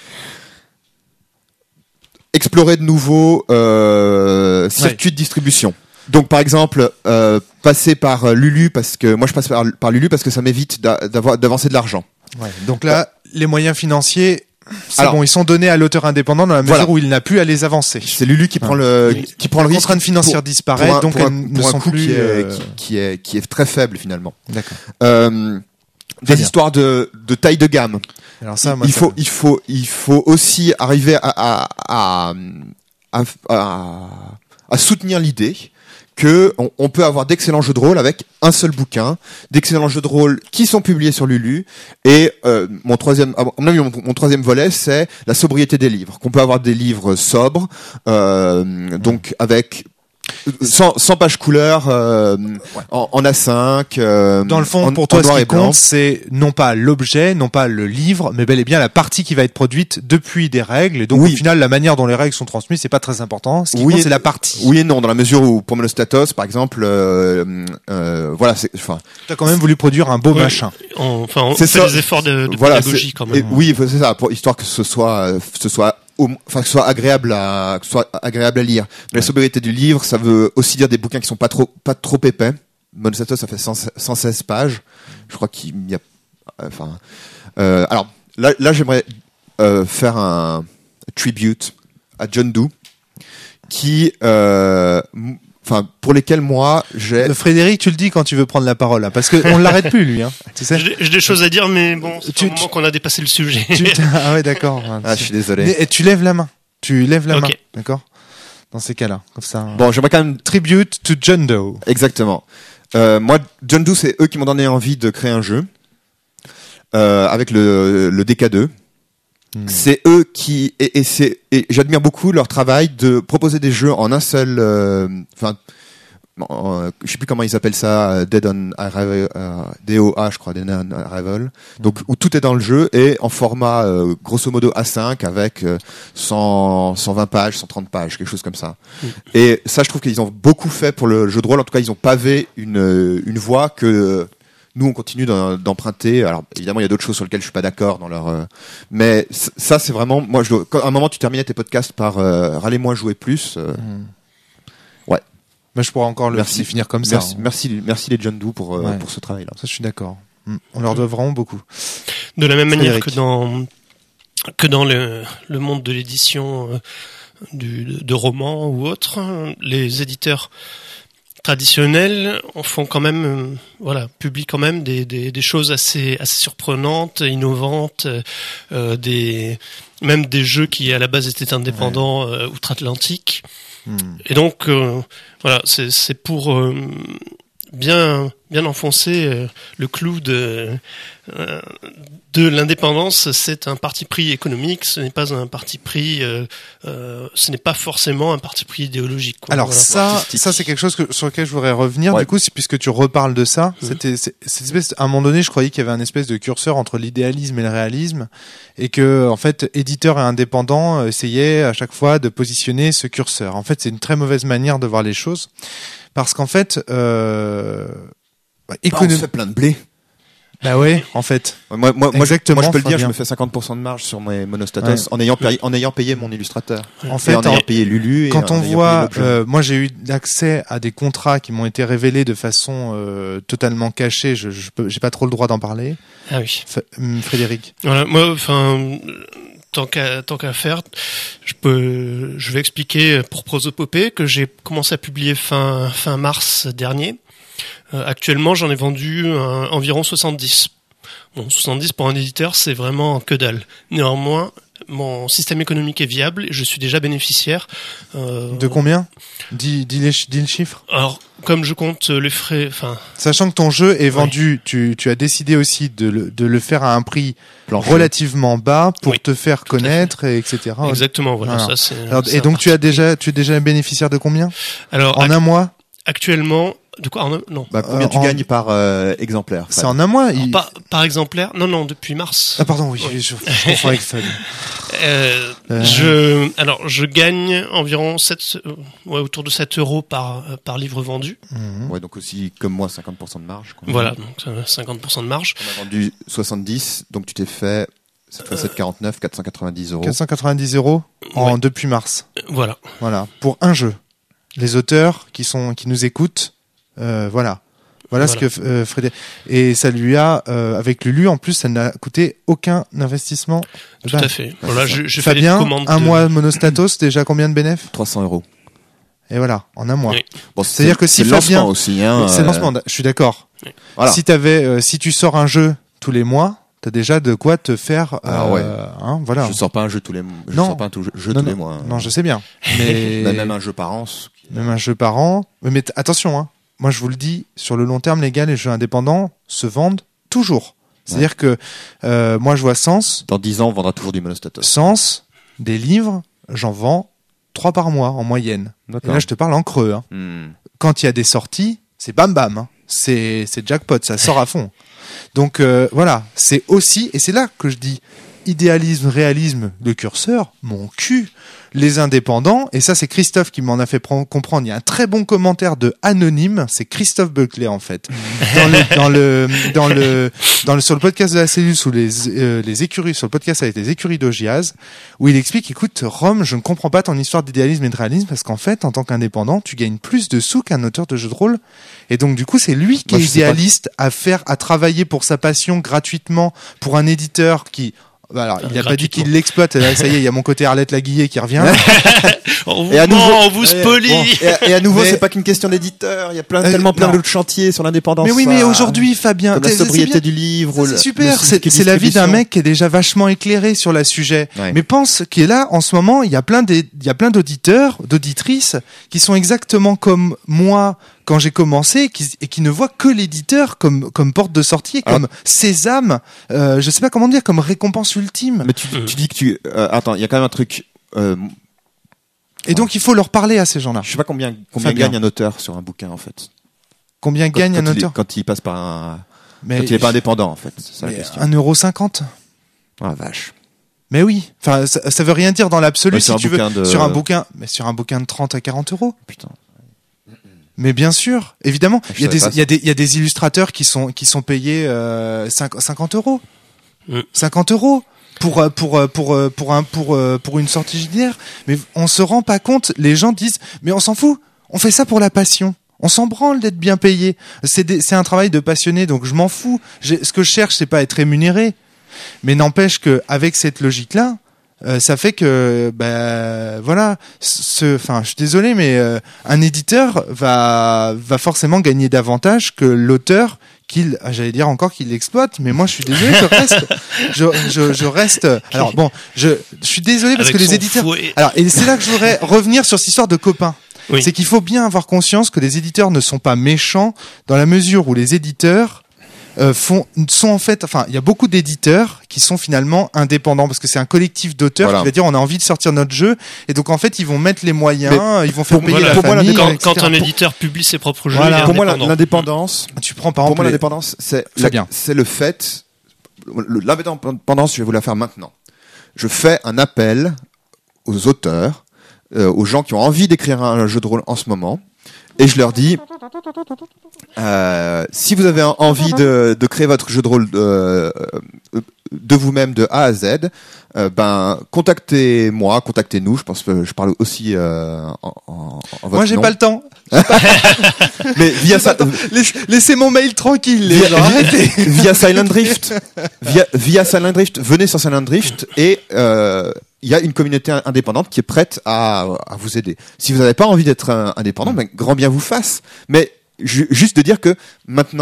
explorer de nouveaux circuits de distribution. Donc, par exemple, passer par Lulu, parce que moi, je passe par Lulu parce que ça m'évite d'avancer de l'argent. Ouais. Donc là, les moyens financiers... ils sont donnés à l'auteur indépendant dans la mesure où il n'a plus à les avancer. C'est Lulu qui prend le risque. La contrainte financière disparaît, donc elles ne sont plus qui est très faible finalement. D'accord. Des histoires de taille de gamme. Alors ça, moi, il faut aussi arriver à soutenir l'idée que on peut avoir d'excellents jeux de rôle avec un seul bouquin, d'excellents jeux de rôle qui sont publiés sur Lulu. Et mon troisième volet, c'est la sobriété des livres. Qu'on peut avoir des livres sobres, donc avec 100 pages couleur en A5. Dans le fond, pour toi, ce qui compte, c'est non pas l'objet, non pas le livre, mais bel et bien la partie qui va être produite depuis des règles. Et donc, au final, la manière dont les règles sont transmises, c'est pas très important. Ce qui compte, c'est la partie. Oui et non, dans la mesure où, pour Monostatos, par exemple, t'as quand même voulu produire un beau machin. On fait des efforts de pédagogie quand même. Oui, c'est ça, histoire que ce soit que ce soit agréable à lire. Mais la sobriété du livre, ça veut aussi dire des bouquins qui sont pas trop épais. Monostatos, ça fait 116 pages. Je crois qu'il y a, alors, là, j'aimerais, faire un tribute à John Doe, qui, pour lesquels moi j'ai... Frédéric, tu le dis quand tu veux prendre la parole, hein, parce que on l'arrête plus lui, hein. Tu sais. J'ai des choses à dire, mais bon, c'est un moment qu'on a dépassé le sujet. Ah ouais, d'accord. Je suis désolé. Et tu lèves la main. Main, d'accord. Dans ces cas-là, comme ça. Bon, j'aimerais quand même tribute to John Doe. Exactement. Moi, John Doe, c'est eux qui m'ont donné envie de créer un jeu avec le DK2. C'est eux qui et j'admire beaucoup leur travail de proposer des jeux en un seul. Je sais plus comment ils appellent ça, Dead on Arrival, DOA, je crois, Dead on Arrival. Donc où tout est dans le jeu et en format grosso modo A5 avec 120 pages, 130 pages, quelque chose comme ça. Et ça, je trouve qu'ils ont beaucoup fait pour le jeu de rôle. En tout cas, ils ont pavé une voie que nous on continue d'emprunter. Alors évidemment il y a d'autres choses sur lesquelles je suis pas d'accord dans leur mais ça c'est vraiment moi à un moment tu terminais tes podcasts par râlez-moi jouer plus. Ouais. Mais je pourrais encore le finir comme ça. Merci les John Doe pour ce travail là. Ça je suis d'accord. On leur doit vraiment beaucoup. De la même manière que dans le monde de l'édition de romans ou autre, les éditeurs traditionnels font quand même publient quand même des choses assez surprenantes, innovantes, même des jeux qui à la base étaient indépendants outre-Atlantique. Et donc c'est pour bien enfoncer le clou de l'indépendance. C'est un parti pris économique, ce n'est pas un parti pris ce n'est pas forcément un parti pris idéologique, quoi. Alors ça c'est quelque chose sur lequel je voudrais revenir du coup, puisque tu reparles de ça. C'était cette espèce, à un moment donné je croyais qu'il y avait un espèce de curseur entre l'idéalisme et le réalisme, et que en fait éditeurs et indépendants essayaient à chaque fois de positionner ce curseur. En fait c'est une très mauvaise manière de voir les choses, parce qu'en fait on se fait plein de blé. Bah ouais, en fait. Moi je peux le dire, Fabien. je me fais 50% de marge sur mes Monostatos en ayant payé mon illustrateur. En fait, en ayant payé Lulu. Quand on voit, moi j'ai eu accès à des contrats qui m'ont été révélés de façon totalement cachée. J'ai pas trop le droit d'en parler. Ah oui. Frédéric. Voilà, moi, tant qu'à faire, je vais expliquer pour Prosopopée que j'ai commencé à publier fin mars dernier. Actuellement, j'en ai vendu environ 70. Bon, 70 pour un éditeur, c'est vraiment que dalle. Néanmoins, mon système économique est viable et je suis déjà bénéficiaire. De combien ? Dis le chiffre. Alors, comme je compte les frais, Sachant que ton jeu est vendu, tu as décidé aussi de le faire à un prix relativement bas pour te faire connaître, etc. Exactement, voilà. Alors. Ça, c'est, Alors, et donc tu es déjà bénéficiaire de combien ? Alors, en un mois ? Actuellement, de quoi non. Combien tu gagnes par exemplaire? C'est en un mois. Par exemplaire? Non, depuis mars. Ah pardon, oui, je confonds avec Fab. Je gagne environ autour de 7 euros par livre vendu. Ouais, donc aussi, comme moi, 50% de marge. Voilà, donc 50% de marge. On a vendu 70, donc tu t'es fait, cette fois 7,49, 490 euros. 490 euros depuis mars. Voilà. Pour un jeu. Les auteurs qui nous écoutent, voilà ce que Frédéric, et ça lui a avec Lulu en plus ça n'a coûté aucun investissement. Tout à fait. Voilà, je fais Fabien, des commandes. Un mois Monostatos, déjà combien de bénéfices ? 300 euros. Et voilà, en un mois. Oui. Bon, c'est-à-dire que si c'est Fabien, lancement aussi, hein, c'est le lancement. Je suis d'accord. Oui. Voilà. Si tu sors un jeu tous les mois, t'as déjà de quoi te faire. Voilà. Je sors pas un jeu tous les mois. Tous les mois. Non, je sais bien. Mais même un jeu par an. Même un jeu par an. Mais attention, hein. Moi, je vous le dis, sur le long terme, les gars, les jeux indépendants se vendent toujours. C'est-à-dire que moi, je vois Sens. Dans 10 ans, on vendra toujours du Monostatos. Sens, des livres, j'en vends 3 par mois en moyenne. D'accord. Et là, je te parle en creux. Hein. Quand il y a des sorties, c'est bam bam. Hein. C'est jackpot, ça sort à fond. Donc voilà, c'est aussi, et c'est là que je dis idéalisme, réalisme, le curseur, mon cul. Les indépendants, et ça c'est Christophe qui m'en a fait comprendre, il y a un très bon commentaire de Anonyme, c'est Christophe Buckley en fait, sur le podcast de la cellule sous les écuries, sur le podcast avec les écuries d'Ogiaz, où il explique, écoute Rome, je ne comprends pas ton histoire d'idéalisme et de réalisme, parce qu'en fait, en tant qu'indépendant, tu gagnes plus de sous qu'un auteur de jeu de rôle, et donc du coup c'est lui qui est idéaliste à travailler pour sa passion gratuitement pour un éditeur qui... Alors, il n'a pas dit qu'il l'exploite. Ça y est, il y a mon côté Arlette Laguillet qui revient. On vous spolie. Et à nouveau, c'est pas qu'une question d'éditeur. Il y a plein d'autres chantiers sur l'indépendance. Mais oui, mais aujourd'hui, Fabien, comme la sobriété du livre. C'est super. C'est l'avis d'un mec qui est déjà vachement éclairé sur le sujet. Ouais. Mais pense qu'il est là, en ce moment, il y a plein d'auditeurs, d'auditrices qui sont exactement comme moi quand j'ai commencé, et qui ne voient que l'éditeur comme porte de sortie, comme sésame, je sais pas comment dire, comme récompense ultime. Mais tu dis que attends, il y a quand même un truc. Et donc il faut leur parler à ces gens-là. Je sais pas combien gagne un auteur sur un bouquin en fait. Combien gagne un auteur quand il passe par un. Quand il est pas indépendant en fait. C'est ça la question. 1,50 €. Ah vache. Mais oui, enfin ça veut rien dire dans l'absolu si tu veux. Sur un bouquin de 30 à 40 €. Putain. Mais bien sûr, évidemment, il y a des illustrateurs qui sont payés 50 €. 50 € pour une sortie JDR. Mais on se rend pas compte, les gens disent mais on s'en fout, on fait ça pour la passion. On s'en branle d'être bien payé. C'est un travail de passionné, donc je m'en fous. Ce que je cherche, c'est pas à être rémunéré. Mais n'empêche que avec cette logique-là, ça fait que voilà, je suis désolé, mais un éditeur va forcément gagner davantage que l'auteur qu'il l'exploite, mais moi je suis désolé, je reste. Alors bon, je suis désolé parce que les éditeurs. Alors et c'est là que je voudrais revenir sur cette histoire de copains. Oui. C'est qu'il faut bien avoir conscience que les éditeurs ne sont pas méchants dans la mesure où les éditeurs sont en fait, il y a beaucoup d'éditeurs qui sont finalement indépendants parce que c'est un collectif d'auteurs qui va dire on a envie de sortir notre jeu et donc en fait ils vont mettre les moyens, ils vont faire payer la famille. Quand un éditeur publie ses propres jeux, pour moi l'indépendance, tu prends par exemple. Pour moi l'indépendance, c'est le fait. L'indépendance, je vais vous la faire maintenant. Je fais un appel aux auteurs, aux gens qui ont envie d'écrire un jeu de rôle en ce moment. Et je leur dis, si vous avez envie de créer votre jeu de rôle de vous-même de A à Z, contactez-moi, contactez-nous. Je pense que je parle aussi en votre Moi, j'ai nom. pas le temps. Mais via ça, laissez mon mail tranquille. Via Silent Drift, via Silent Drift, venez sur Silent Drift et il y a une communauté indépendante qui est prête à vous aider. Si vous n'avez pas envie d'être indépendant, grand bien vous fasse. Mais juste de dire que maintenant,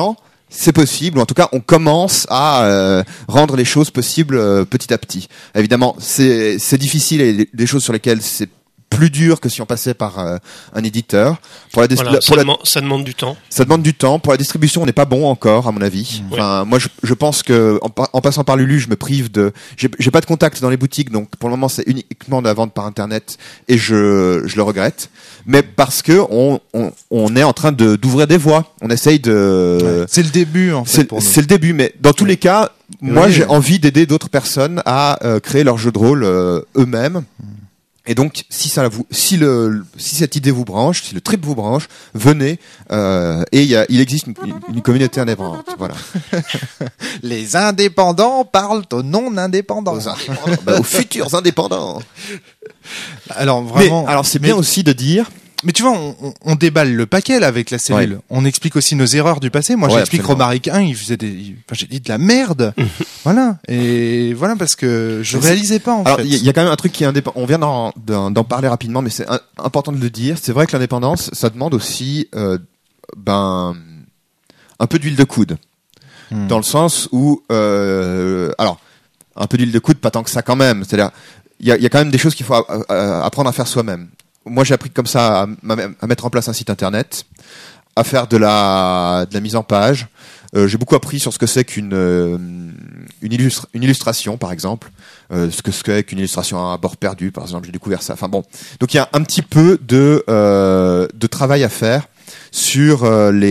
c'est possible, ou en tout cas on commence à rendre les choses possibles petit à petit. Évidemment, c'est difficile et des choses sur lesquelles c'est plus dur que si on passait par un éditeur. Pour ça demande du temps. Ça demande du temps. Pour la distribution, on n'est pas bon encore, à mon avis. Enfin, moi, je pense que en passant par Lulu, je me prive de. J'ai pas de contact dans les boutiques, donc pour le moment, c'est uniquement de la vente par Internet, et je le regrette. Mais parce que on est en train d'ouvrir des voies. On essaye de. Ouais. C'est le début, en fait. C'est le début, mais dans tous les cas, moi, j'ai envie d'aider d'autres personnes à créer leur jeu de rôle eux-mêmes. Et donc, si cette idée vous branche, si le trip vous branche, venez. Et il existe une communauté indépendante. Voilà. Les indépendants parlent aux non-indépendants. Aux futurs indépendants. Alors vraiment. Mais, alors c'est bien aussi de dire. Mais tu vois, on déballe le paquet là avec la cellule. Ouais. On explique aussi nos erreurs du passé. Moi, j'explique Romaric 1, il faisait j'ai dit de la merde. Voilà. Et voilà parce que je réalisais pas en fait. Il y a quand même un truc qui est indépendant. On vient d'en parler rapidement, mais c'est important de le dire. C'est vrai que l'indépendance, ça demande aussi un peu d'huile de coude. Dans le sens où alors un peu d'huile de coude, pas tant que ça quand même. C'est-à-dire il y a quand même des choses qu'il faut apprendre à faire soi-même. Moi, j'ai appris comme ça à mettre en place un site internet, à faire de la mise en page. J'ai beaucoup appris sur ce que c'est qu'une illustration, par exemple, ce que c'est qu'une illustration à bord perdu, par exemple. J'ai découvert ça. Enfin bon, donc il y a un petit peu de travail à faire sur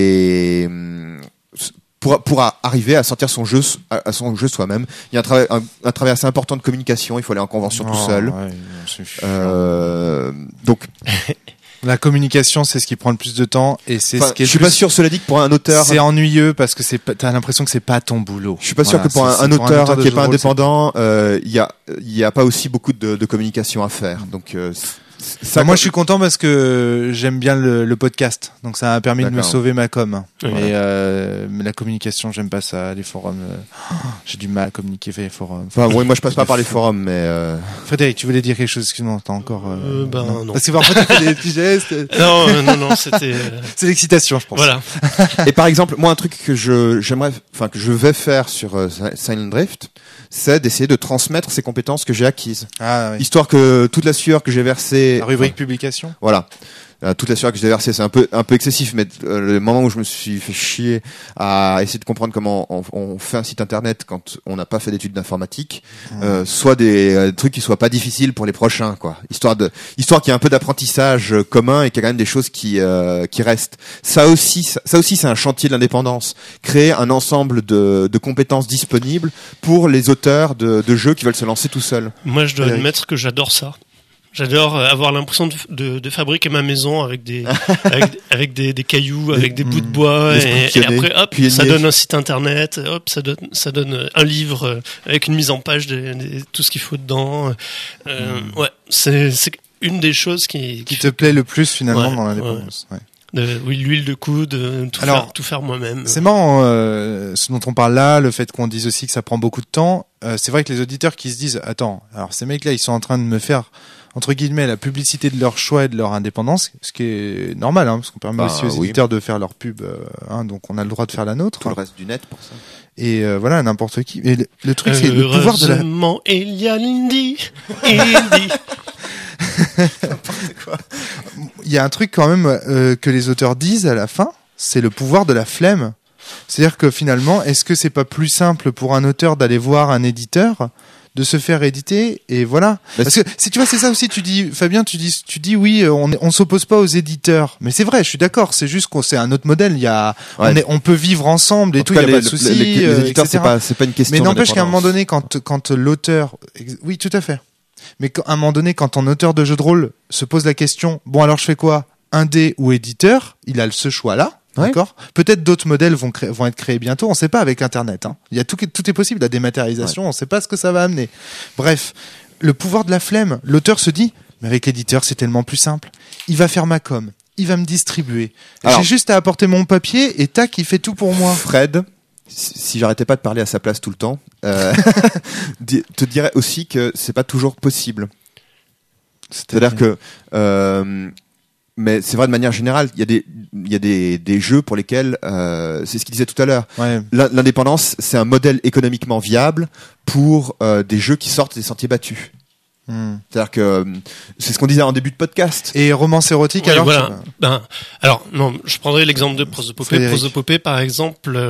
pour arriver à sortir son jeu soi-même. Il y a un travail assez important de communication. Il faut aller en convention tout seul. Donc la communication, c'est ce qui prend le plus de temps et c'est ce qui est. Je suis pas sûr, cela dit, que pour un auteur, c'est ennuyeux parce que t'as l'impression que c'est pas ton boulot. Je suis pas sûr que pour un auteur qui est pas indépendant, il y a pas aussi beaucoup de communication à faire. Donc ça, moi je suis content parce que j'aime bien le podcast, donc ça m'a permis de me sauver ma com. Mais la communication, j'aime pas ça, les forums. J'ai du mal à communiquer via les forums. Enfin, oui, moi je passe pas par les forums, mais. Frédéric, tu voulais dire quelque chose? Excuse-moi, t'as encore. Non. Parce que parfois tu fais des petits gestes. Non, c'était. C'est l'excitation, je pense. Voilà. Et par exemple, moi un truc que je vais faire sur Silent Drift, c'est d'essayer de transmettre ces compétences que j'ai acquises. Ah, oui. Histoire que toute la sueur que j'ai versée. La rubrique publication. Voilà. Toute la sueur que j'ai versée, c'est un peu excessif, mais le moment où je me suis fait chier à essayer de comprendre comment on fait un site internet quand on n'a pas fait d'études d'informatique, soit des trucs qui soient pas difficiles pour les prochains, quoi. Histoire qu'il y ait un peu d'apprentissage commun et qu'il y a quand même des choses qui restent. Ça aussi, c'est un chantier de l'indépendance. Créer un ensemble de compétences disponibles pour les auteurs de jeux qui veulent se lancer tout seuls. Moi, je dois admettre que j'adore ça. J'adore avoir l'impression de fabriquer ma maison avec des cailloux, avec des bouts de bois, et après hop, ça donne un site internet, hop, ça donne un livre avec une mise en page de tout ce qu'il faut dedans. Ouais, c'est une des choses qui te plaît le plus finalement dans l'indépendance. Ouais. Oui, l'huile de coude, tout faire moi-même. C'est marrant, ce dont on parle là, le fait qu'on dise aussi que ça prend beaucoup de temps. C'est vrai que les auditeurs qui se disent, attends, alors ces mecs-là, ils sont en train de me faire entre guillemets la publicité de leur choix et de leur indépendance, ce qui est normal, parce qu'on permet aussi aux éditeurs de faire leur pub, donc on a le droit de faire la nôtre. Tout le reste du net pour ça. Et voilà, n'importe qui. Et le truc, c'est le pouvoir de la. Il y a Lindy. Il y a un truc quand même que les auteurs disent à la fin, c'est le pouvoir de la flemme. C'est-à-dire que finalement, est-ce que c'est pas plus simple pour un auteur d'aller voir un éditeur, de se faire éditer, et voilà. Parce que si tu vois, c'est ça aussi, tu dis, Fabien, tu dis oui, on s'oppose pas aux éditeurs, mais c'est vrai, je suis d'accord, c'est juste qu'on c'est un autre modèle, il y a on peut vivre ensemble et tout, il y a pas de souci, les éditeurs, c'est pas une question. Mais n'empêche qu'à un moment donné, quand l'auteur, oui, tout à fait. Mais à un moment donné, quand ton auteur de jeu de rôle se pose la question, bon alors je fais quoi, indé ou éditeur, il a ce choix-là. D'accord. Peut-être d'autres modèles vont être créés bientôt. On ne sait pas avec Internet. Il y a tout est possible. La dématérialisation, on ne sait pas ce que ça va amener. Bref, le pouvoir de la flemme. L'auteur se dit, mais avec l'éditeur, c'est tellement plus simple. Il va faire ma com. Il va me distribuer. J'ai juste à apporter mon papier et tac, il fait tout pour moi. Fred, si j'arrêtais pas de parler à sa place tout le temps, te dirais aussi que c'est pas toujours possible. C'est-à-dire que mais c'est vrai de manière générale, il y a des jeux pour lesquels, c'est ce qu'il disait tout à l'heure. Ouais. L'indépendance, c'est un modèle économiquement viable pour des jeux qui sortent des sentiers battus. C'est-à-dire que c'est ce qu'on disait en début de podcast. Et romance érotique, Oui, alors voilà. Alors non, je prendrais l'exemple de Prosopopée. Frédéric. Prosopopée, par exemple,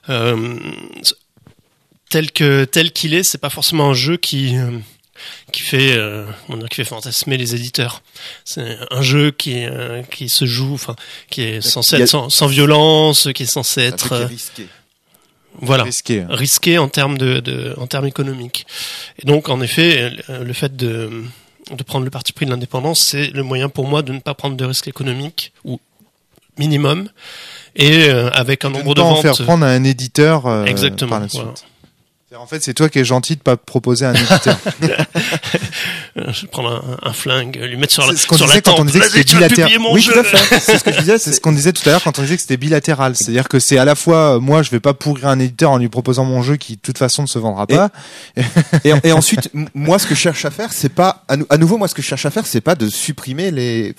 tel qu'il est, c'est pas forcément un jeu qui fait fantasmer les éditeurs. C'est un jeu qui se joue, enfin, qui est censé être sans violence, qui est censé être qui est risqué. voilà, risqué. en termes en termes économiques. Et donc, en effet, le fait de prendre le parti pris de l'indépendance, c'est le moyen pour moi de ne pas prendre de risques économiques, ou minimum, et avec un nombre de pas en ventes. faire prendre à un éditeur Exactement. par la suite. Voilà. En fait, c'est toi qui es gentil de pas proposer à un éditeur. Je vais prendre un flingue, lui mettre sur la C'est ce qu'on sur disait la quand tempe. on disait que Vas-y, c'était tu vas publier bilatéral. mon Oui, jeu. tout à fait. C'est ce que je disais. C'est ce qu'on disait tout à l'heure quand on disait que c'était bilatéral. C'est-à-dire que c'est à la fois, moi, je vais pas pourrir un éditeur en lui proposant mon jeu qui, de toute façon, ne se vendra pas. Et ensuite, moi, ce que je cherche à faire, c'est pas, à nouveau, moi, ce que je cherche à faire, c'est pas de supprimer les,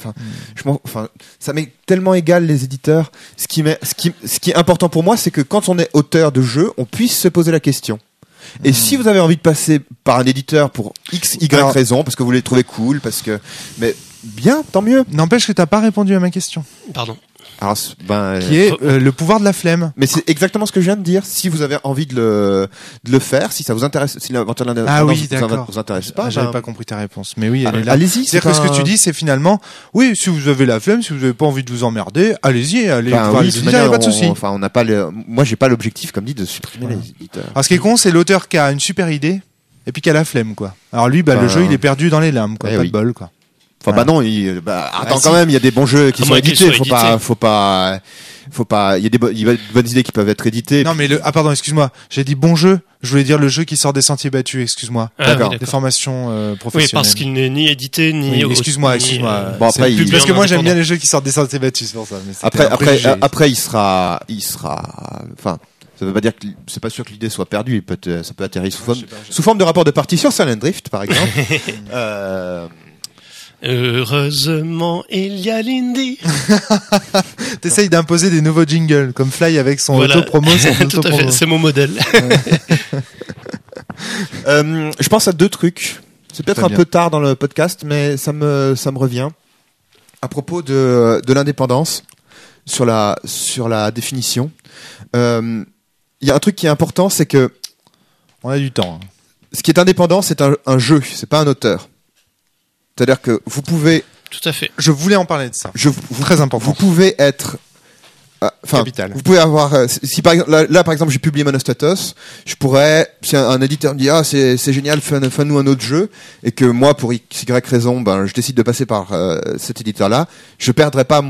ça m'est tellement égal, les éditeurs. Ce qui est important pour moi, c'est que quand on est auteur de jeu, on puisse se poser la question. Et si vous avez envie de passer par un éditeur pour X, Y raison, parce que vous les trouvez cool, mais bien, tant mieux. N'empêche que t'as pas répondu à ma question. Pardon. Alors, Qui est le pouvoir de la flemme. mais c'est exactement ce que je viens de dire. Si vous avez envie de le faire, si ça vous intéresse, si l'aventure de Ah oui, l'indépendance d'accord. vous intéresse pas, J'avais pas compris ta réponse. Mais oui, elle est là. allez-y. C'est-à-dire que ce que tu dis, c'est finalement, oui, si vous avez la flemme, si vous avez pas envie de vous emmerder, allez-y, allez voir oui, les de éditeurs, manière, y a pas de souci. on n'a pas moi, j'ai pas l'objectif, comme dit, de supprimer Voilà. les éditeurs. Alors, ce qui est con, c'est l'auteur qui a une super idée, et puis qui a la flemme, quoi. Alors lui, le jeu, il est perdu dans les limbes, quoi. Eh Pas oui. de bol, quoi. Enfin, Voilà. non, attends, si. quand même, il y a des bons jeux qui À sont moins qu'ils édités. soient Faut pas, il y a de bonnes idées qui peuvent être éditées. Non, mais pardon, excuse-moi. J'ai dit bon jeu. Je voulais dire le jeu qui sort des sentiers battus, excuse-moi. Ah, D'accord. oui, Des formations Oui, professionnelles. parce qu'il n'est ni édité, ni... Oui, excuse-moi. Bon, après, C'est il- parce que moi, j'aime bien indépendant. les jeux qui sortent des sentiers battus, c'est pour ça. Mais c'était un préjugé. Après, il sera, enfin, ça veut pas dire que c'est pas sûr que l'idée soit perdue. Ça peut atterrir sous forme de rapport de partie sur Silent Drift, par exemple. Heureusement, il y a Lindy. T'essayes d'imposer des nouveaux jingles, comme Fly avec son Voilà. auto-promo, son Tout à auto-promo. fait, c'est mon modèle. Je pense à deux trucs. C'est peut-être Très un bien. peu tard dans le podcast, mais ça me revient. À propos de l'indépendance, sur la définition. Il y a un truc qui est important, c'est que On a du temps. hein. ce qui est indépendant, c'est un jeu, c'est pas un auteur. C'est-à-dire que vous pouvez, Tout à fait. Je voulais en parler de ça. Très important. vous pouvez être, Capital. vous pouvez avoir, si par exemple, là, par exemple, j'ai publié Monostatos, je pourrais, si un éditeur me dit, c'est génial, fais-nous un autre jeu, et que moi, pour X, Y raison, je décide de passer par cet éditeur-là, je perdrai pas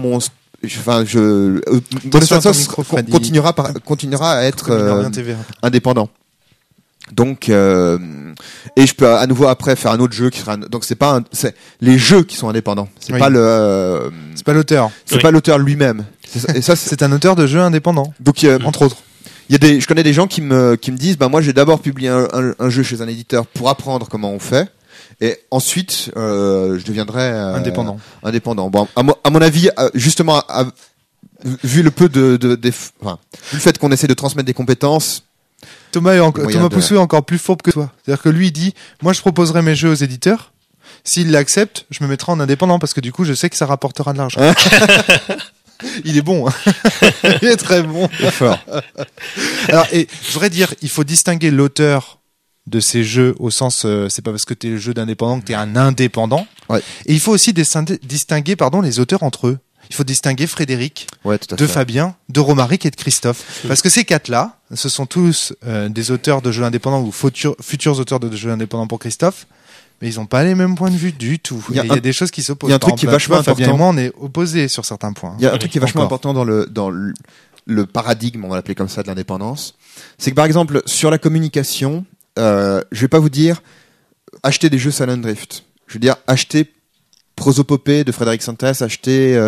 Monostatos micro, Freddy. continuera à être Rien TVA. indépendant. Donc, et je peux à nouveau après faire un autre jeu qui sera. Donc c'est les jeux qui sont indépendants. C'est Oui. pas le. C'est pas l'auteur. C'est Oui. pas l'auteur lui-même. Et ça, C'est un auteur de jeu indépendant, donc entre autres. je connais des gens qui me disent, moi j'ai d'abord publié un jeu chez un éditeur pour apprendre comment on fait, et ensuite je deviendrai Indépendant. Indépendant. Bon, à mon avis, justement, vu le peu vu le fait qu'on essaie de transmettre des compétences. Thomas Moyen de- Poussou est encore plus fourbe que toi. C'est-à-dire que lui, il dit, moi, je proposerai mes jeux aux éditeurs. S'il l'accepte, je me mettrai en indépendant parce que du coup, je sais que ça rapportera de l'argent. Il est bon. Hein. Il est très bon. Fort. Alors, et je voudrais dire, il faut distinguer l'auteur de ces jeux au sens, c'est pas parce que t'es le jeu d'indépendant que t'es un indépendant. Ouais. Et il faut aussi distinguer, les auteurs entre eux. Il faut distinguer Frédéric, Ouais, tout à de fait. Fabien, de Romaric et de Christophe. Parce que ces quatre-là, ce sont tous des auteurs de jeux indépendants ou futurs auteurs de jeux indépendants pour Christophe, mais ils n'ont pas les mêmes points de vue du tout. Il y a des choses qui s'opposent. il y a un Par truc qui est exemple, vachement Fabien important. et moi, on est opposés sur certains points. Il y a un truc qui est vachement Encore. important dans le paradigme, on va l'appeler comme ça, de l'indépendance. C'est que par exemple, sur la communication, je vais pas vous dire acheter des jeux Silent Drift. Je veux dire acheter Prosopopée de Frédéric Santes, acheter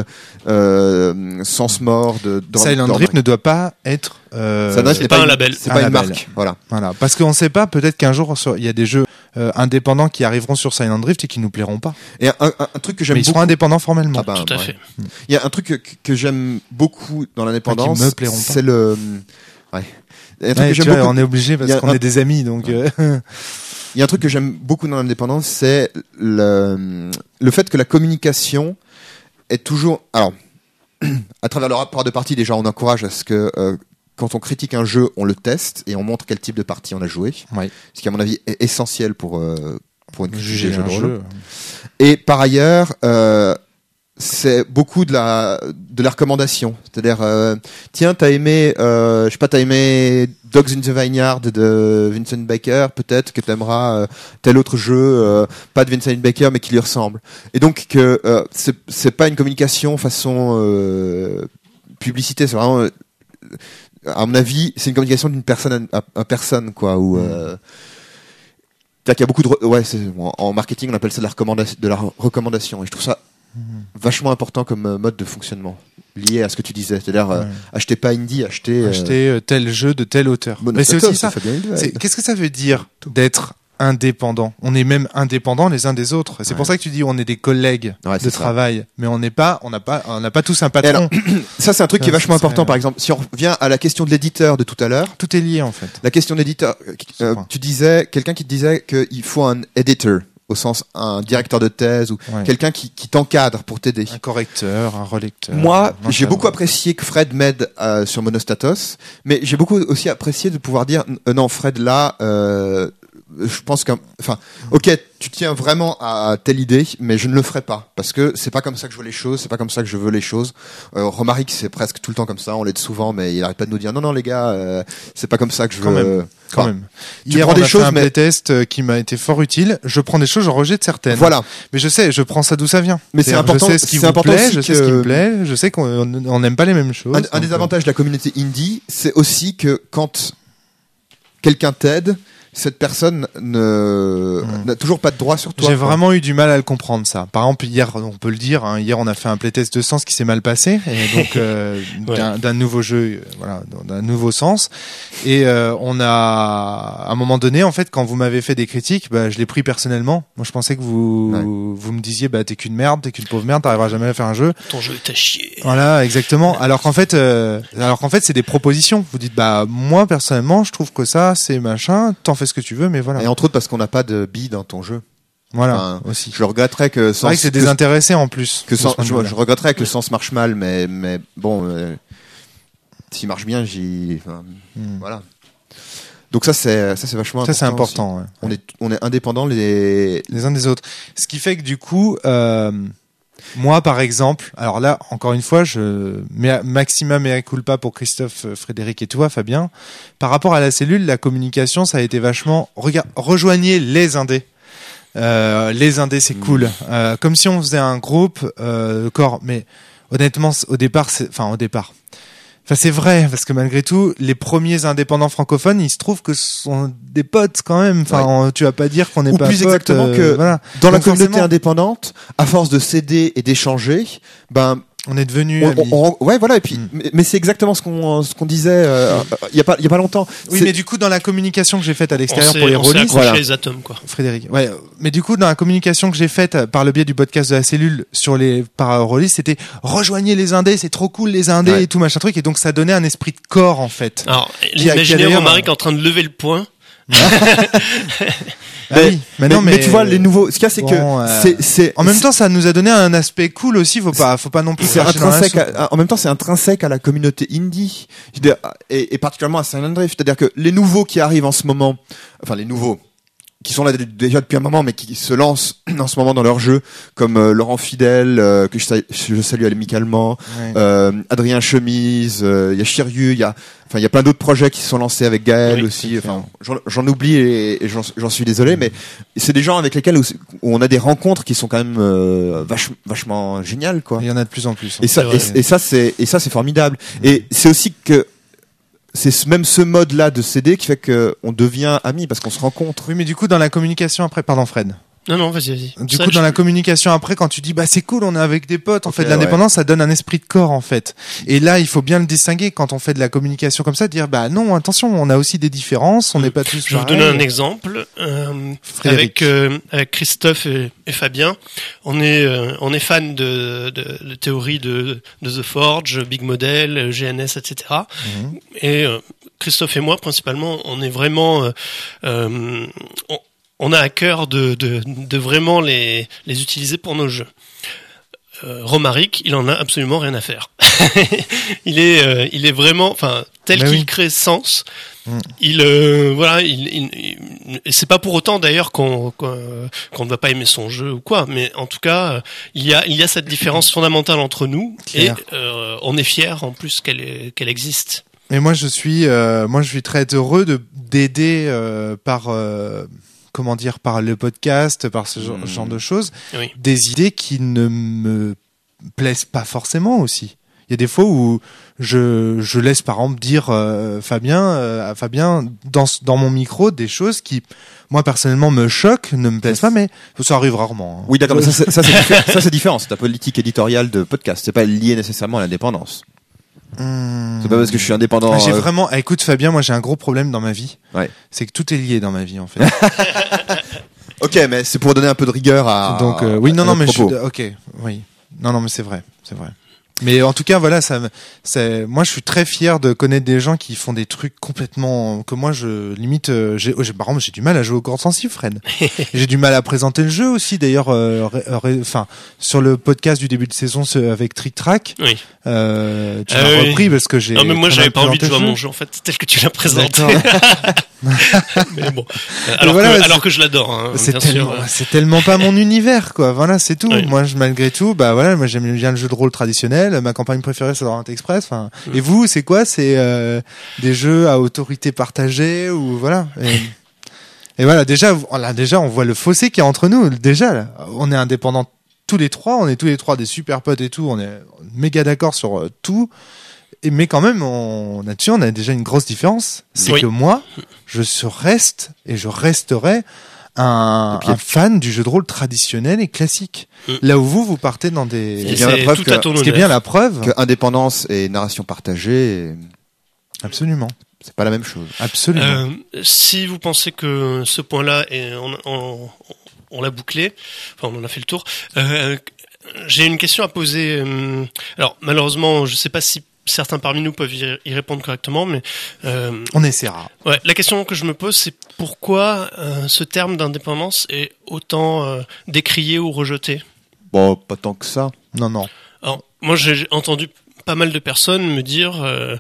Sens Mort de Silent Drift ne doit pas être. Silent Drift c'est n'est pas un label. C'est Un pas une label. marque. Voilà. Voilà, parce qu'on ne sait pas, peut-être qu'un jour il y a des jeux indépendants qui arriveront sur Silent Drift et qui nous plairont pas. Et un truc que j'aime Mais ils beaucoup. seront indépendants formellement. Ah ben, Tout à ouais. fait. Il y a un truc que j'aime beaucoup dans l'indépendance, Qui me plairont pas. c'est le. Ouais. Il y a un truc Ouais, que j'aime tu vois, beaucoup. on est obligé parce il y a qu'on un- est des amis, donc. Il y a un truc que j'aime beaucoup dans l'indépendance, c'est le fait que la communication est toujours. Alors, à travers le rapport de partie, déjà, on encourage à ce que quand on critique un jeu, on le teste et on montre quel type de partie on a joué. Ouais. Ce qui, à mon avis, est essentiel pour une critique Juger des jeux un de rôle. jeu. Et par ailleurs, c'est beaucoup de la recommandation. C'est-à-dire, tiens, t'as aimé Dogs in the Vineyard de Vincent Baker, peut-être que t'aimeras tel autre jeu, pas de Vincent Baker, mais qui lui ressemble. Et donc que c'est pas une communication façon publicité, c'est vraiment, à mon avis, c'est une communication d'une personne à personne, quoi. Où qu'il y a beaucoup de en marketing on appelle ça de la recommandation, et je trouve ça vachement important comme mode de fonctionnement lié à ce que tu disais, c'est-à-dire achetez pas indie, achetez tel jeu de tel auteur. Mais c'est aussi ça. Qu'est-ce que ça veut dire d'être indépendant? On est même indépendants les uns des autres. C'est pour ça que tu dis on est des collègues de travail, mais on n'a pas tous un patron. Alors, ça c'est un truc qui est vachement important. Par exemple, si on revient à la question de l'éditeur de tout à l'heure, tout est lié en fait. La question de l'éditeur, tu disais quelqu'un qui te disait qu'il faut un editor, au sens un directeur de thèse ou quelqu'un qui t'encadre pour t'aider. Un correcteur, un relecteur. Moi, j'ai beaucoup apprécié que Fred m'aide sur Monostatos, mais j'ai beaucoup aussi apprécié de pouvoir dire non, Fred là, je pense ok, tu tiens vraiment à telle idée, mais je ne le ferai pas parce que c'est pas comme ça que je vois les choses, c'est pas comme ça que je veux les choses. Romaric, c'est presque tout le temps comme ça, on l'aide souvent, mais il arrête pas de nous dire non les gars, c'est pas comme ça que je veux. Quand même. Hier, on a fait un playtest qui m'a été fort utile. Je prends des choses, j'en rejette certaines. Voilà. Mais je prends ça d'où ça vient. Mais c'est important. Je sais ce qui vous plaît, je sais ce qui me plaît, je sais qu'on n'aime pas les mêmes choses. Un des avantages de la communauté indie, c'est aussi que quand quelqu'un t'aide, cette personne n'a toujours pas de droit sur toi. J'ai vraiment eu du mal à le comprendre, ça. Par exemple, hier, on peut le dire, hier on a fait un playtest de Sens qui s'est mal passé, et donc d'un nouveau jeu, d'un nouveau Sens. Et on a, à un moment donné, en fait, quand vous m'avez fait des critiques, je l'ai pris personnellement. Moi, je pensais que vous me disiez, t'es qu'une merde, t'es qu'une pauvre merde, t'arriveras jamais à faire un jeu. Ton jeu est à chier. Voilà, exactement. Alors qu'en fait, c'est des propositions. Vous dites, moi personnellement, je trouve que ça, c'est machin. T'en fais ce que tu veux, mais voilà. Et entre autres parce qu'on n'a pas de billes dans ton jeu. Voilà, aussi. Je regretterais que c'est vrai que c'est désintéressé en plus. Je regretterais que le sens marche mal, mais bon, s'il marche bien, voilà. Donc ça c'est vachement important. Ça c'est important. Ouais. On est indépendants les uns des autres. Ce qui fait que du coup, moi par exemple, alors là encore une fois, maxima mea culpa pour Christophe, Frédéric et toi, Fabien. Par rapport à la cellule, la communication, ça a été vachement. Rejoignez les indés. Les indés, c'est cool. Comme si on faisait un groupe corps, mais honnêtement, au départ. Enfin, c'est vrai, parce que malgré tout, les premiers indépendants francophones, il se trouve que ce sont des potes quand même. Enfin, tu vas pas dire qu'on n'est pas potes. Ou plus exactement que dans la communauté indépendante, à force de céder et d'échanger, on est devenu ouais, voilà. Et puis, mais c'est exactement ce qu'on disait il y a pas longtemps. Oui, mais du coup, dans la communication que j'ai faite à l'extérieur pour les rôlistes, voilà. Les atomes, quoi. Frédéric. Ouais. Mais du coup, dans la communication que j'ai faite par le biais du podcast de la cellule par rôlistes, c'était rejoignez les indés, c'est trop cool les indés et tout machin truc. Et donc, ça donnait un esprit de corps en fait. Alors, imaginez Romaric en train de lever le poing. Mais tu vois les nouveaux, ce qu'il y a c'est que c'est en même temps ça nous a donné un aspect cool aussi, faut pas non plus en même temps c'est intrinsèque à la communauté indie et particulièrement à Silent Drift, c'est-à-dire que les nouveaux qui arrivent en ce moment, enfin les nouveaux qui sont là déjà depuis un moment mais qui se lancent en ce moment dans leur jeu, comme Laurent Fidel que je salue amicalement, Adrien Chemise, il y a Chiriu, il y a plein d'autres projets qui se sont lancés avec Gaël aussi. Enfin, j'en oublie et j'en suis désolé, mais c'est des gens avec lesquels où on a des rencontres qui sont quand même vachement géniales, quoi. Il y en a de plus en plus. Et ça c'est formidable. Et c'est aussi que c'est même ce mode-là de CD qui fait que on devient amis parce qu'on se rencontre. Oui, mais du coup, dans la communication après, pardon Fred. Non, vas-y. Du coup, dans la communication après, quand tu dis bah c'est cool, on est avec des potes, on fait de l'indépendance, ça donne un esprit de corps en fait. Et là, il faut bien le distinguer quand on fait de la communication comme ça, dire bah non, attention, on a aussi des différences, on n'est pas tous. Je vais vous donner un exemple avec Christophe et Fabien. On est fan de théories de The Forge, Big Model, GNS, etc. Et Christophe et moi principalement, on est vraiment on a à cœur de vraiment les utiliser pour nos jeux. Romaric, il en a absolument rien à faire. il est vraiment, enfin, tel qu'il crée sens. Et c'est pas pour autant d'ailleurs qu'on ne va pas aimer son jeu ou quoi, mais en tout cas, il y a cette différence fondamentale entre nous. Claire. Et on est fiers en plus qu'elle existe. Mais moi je suis très heureux d'aider par le podcast, par ce genre de choses, des idées qui ne me plaisent pas forcément aussi. Il y a des fois où je laisse par exemple dire à Fabien dans mon micro des choses qui moi personnellement me choquent, ne me plaisent pas, mais ça arrive rarement. Hein. Oui, d'accord, mais ça c'est différent, c'est ta politique éditoriale de podcast, c'est pas lié nécessairement à l'indépendance. C'est pas parce que je suis indépendant. J'ai vraiment. Écoute Fabien, moi j'ai un gros problème dans ma vie. Ouais. C'est que tout est lié dans ma vie en fait. Ok, mais c'est pour donner un peu de rigueur à. Donc oui, non, mais ok, oui, non, mais c'est vrai. Mais en tout cas, voilà, moi, je suis très fier de connaître des gens qui font des trucs complètement que moi, je limite, par exemple, j'ai du mal à jouer aux cordes sensibles, Fred. J'ai du mal à présenter le jeu aussi. D'ailleurs, sur le podcast du début de saison avec Trick Track, tu l'as repris parce que j'ai. Non, mais moi, j'avais pas envie de jouer à mon jeu en fait, tel que tu l'as présenté. Mais bon, alors que je l'adore. Hein, c'est tellement pas mon univers, quoi. Voilà, c'est tout. Oui. Moi, malgré tout, moi, j'aime bien le jeu de rôle traditionnel. Ma campagne préférée, c'est Orient Express. Enfin, et vous, c'est quoi? C'est des jeux à autorité partagée ou voilà. Et voilà, déjà, on voit le fossé qu'il y a entre nous. Déjà, là, on est indépendants tous les trois. On est tous les trois des super potes et tout. On est méga d'accord sur mais quand même, là-dessus, on a déjà une grosse différence. C'est que moi, je resterai un fan du jeu de rôle traditionnel et classique. Là où vous partez dans des... Ce qui est bien la preuve que indépendance et narration partagée... Absolument. C'est pas la même chose. Absolument. Si vous pensez que ce point-là, on l'a bouclé, enfin on en a fait le tour, j'ai une question à poser. Alors malheureusement, je sais pas si certains parmi nous peuvent y répondre correctement, mais on essaiera. Ouais, la question que je me pose, c'est pourquoi ce terme d'indépendance est autant décrié ou rejeté? Bon, pas tant que ça. Non. Alors, moi, j'ai entendu pas mal de personnes me dire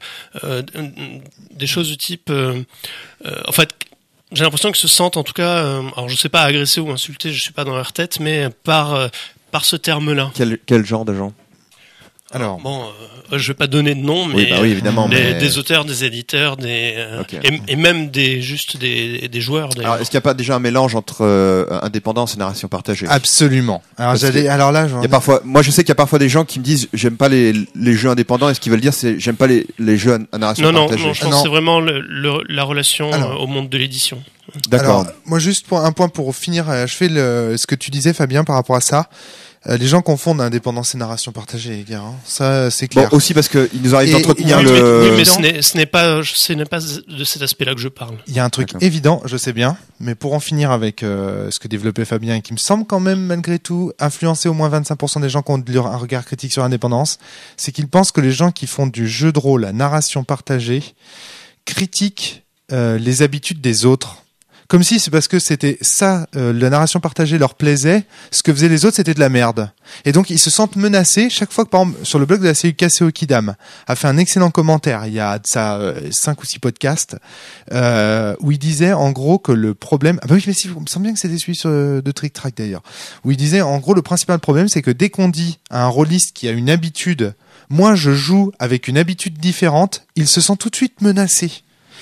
des choses du type, en fait, j'ai l'impression qu'ils se sentent, en tout cas, alors je sais pas agressés ou insultés, je suis pas dans leur tête, mais par ce terme-là. Quel genre de gens? Alors bon, je vais pas donner de nom, mais oui, évidemment, des auteurs, des éditeurs, et même des joueurs. Alors, est-ce qu'il n'y a pas déjà un mélange entre indépendance et narration partagée? Absolument. Alors là, il y a parfois, moi je sais qu'il y a parfois des gens qui me disent j'aime pas les jeux indépendants, et ce qu'ils veulent dire c'est j'aime pas les jeux à narration partagée. Non, je pense que c'est vraiment la relation au monde de l'édition. D'accord. Alors, moi juste un point pour finir, je fais ce que tu disais Fabien par rapport à ça. Les gens confondent indépendance et narration partagée, les gars. Hein. Ça, c'est clair. Bon, aussi parce que il nous arrive d'entretenir mais ce n'est pas de cet aspect-là que je parle. Il y a un truc évident, je sais bien, mais pour en finir avec ce que développait Fabien et qui me semble quand même, malgré tout, influencer au moins 25% des gens qui ont un regard critique sur l'indépendance, c'est qu'ils pensent que les gens qui font du jeu de rôle à narration partagée critiquent les habitudes des autres. Comme si c'est parce que c'était ça, la narration partagée leur plaisait, ce que faisaient les autres c'était de la merde. Et donc ils se sentent menacés chaque fois que, par exemple, sur le blog de la cellule Kaseo Kidam a fait un excellent commentaire, il y a de ça 5 ou 6 podcasts, où il disait en gros que le problème... Ah bah oui, mais si, il me semble bien que c'était celui de Trick Track d'ailleurs, où il disait en gros le principal problème c'est que dès qu'on dit à un rôliste qui a une habitude, moi je joue avec une habitude différente, il se sent tout de suite menacé.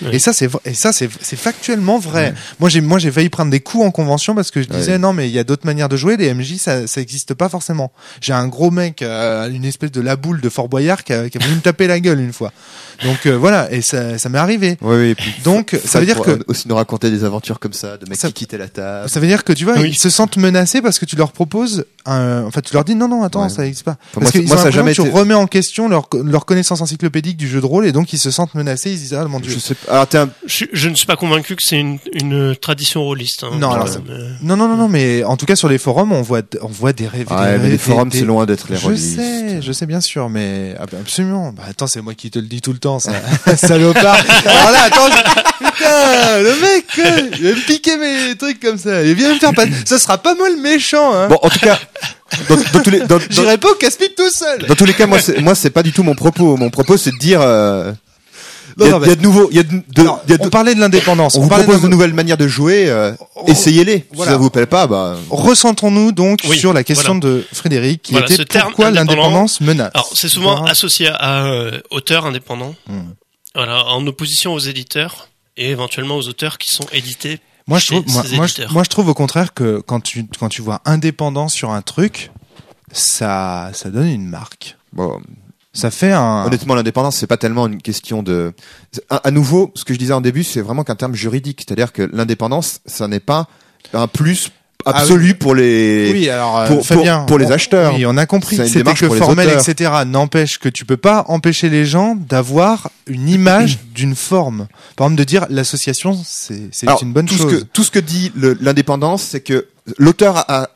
Oui. Et ça, c'est factuellement vrai. Moi, j'ai failli prendre des coups en convention parce que je disais non, mais il y a d'autres manières de jouer. Les MJ, ça existe pas forcément. J'ai un gros mec, une espèce de laboule de Fort Boyard qui a voulu me taper la gueule une fois. Donc voilà, et ça m'est arrivé. Oui, et puis, donc ça veut dire que aussi nous raconter des aventures comme ça, de mecs qui quittaient la table. Ça veut dire que tu vois, ils se sentent menacés parce que tu leur proposes tu leur dis non, attends, ça n'existe pas. Parce qu'ils ont l'impression que tu remets en question leur connaissance encyclopédique du jeu de rôle et donc ils se sentent menacés, ils se disent ah mon Dieu. Je ne suis pas convaincu que c'est une tradition rôliste. Hein, non, non, mais en tout cas sur les forums, on voit des rêves. Mais les forums, c'est loin d'être les rôlistes. Je sais bien sûr, mais absolument. Bah attends, c'est moi qui te le dis tout le temps, ça. Salopard. Alors là, attends, putain, le mec, il va me piquer mes trucs comme ça. Il vient me faire ça sera pas moi le méchant, hein. Bon, en tout cas, j'irai pas au casse-pipe tout seul. Dans tous les cas, moi, c'est pas du tout mon propos. Mon propos, c'est de dire, il y a de nouveaux, on parlait de l'indépendance. On vous propose de nouvelles manières de jouer, essayez-les. Voilà. Si ça vous plaît pas, bah. Recentrons-nous donc sur la question de Frédéric, qui était pourquoi l'indépendance menace. Alors, c'est souvent associé à auteur indépendant. Voilà, en opposition aux éditeurs et éventuellement aux auteurs qui sont édités. Moi, je trouve au contraire que quand tu vois indépendant sur un truc, ça donne une marque. Bon. Ça fait Honnêtement, l'indépendance, c'est pas tellement une question de. À nouveau, ce que je disais en début, c'est vraiment qu'un terme juridique. C'est-à-dire que l'indépendance, ça n'est pas un plus absolu pour les. Pour les acheteurs. Oui, on a compris. C'était que formel, etc. N'empêche que tu peux pas empêcher les gens d'avoir une image d'une forme. Par exemple, de dire l'association, c'est une bonne chose. Tout ce que dit l'indépendance, c'est que l'auteur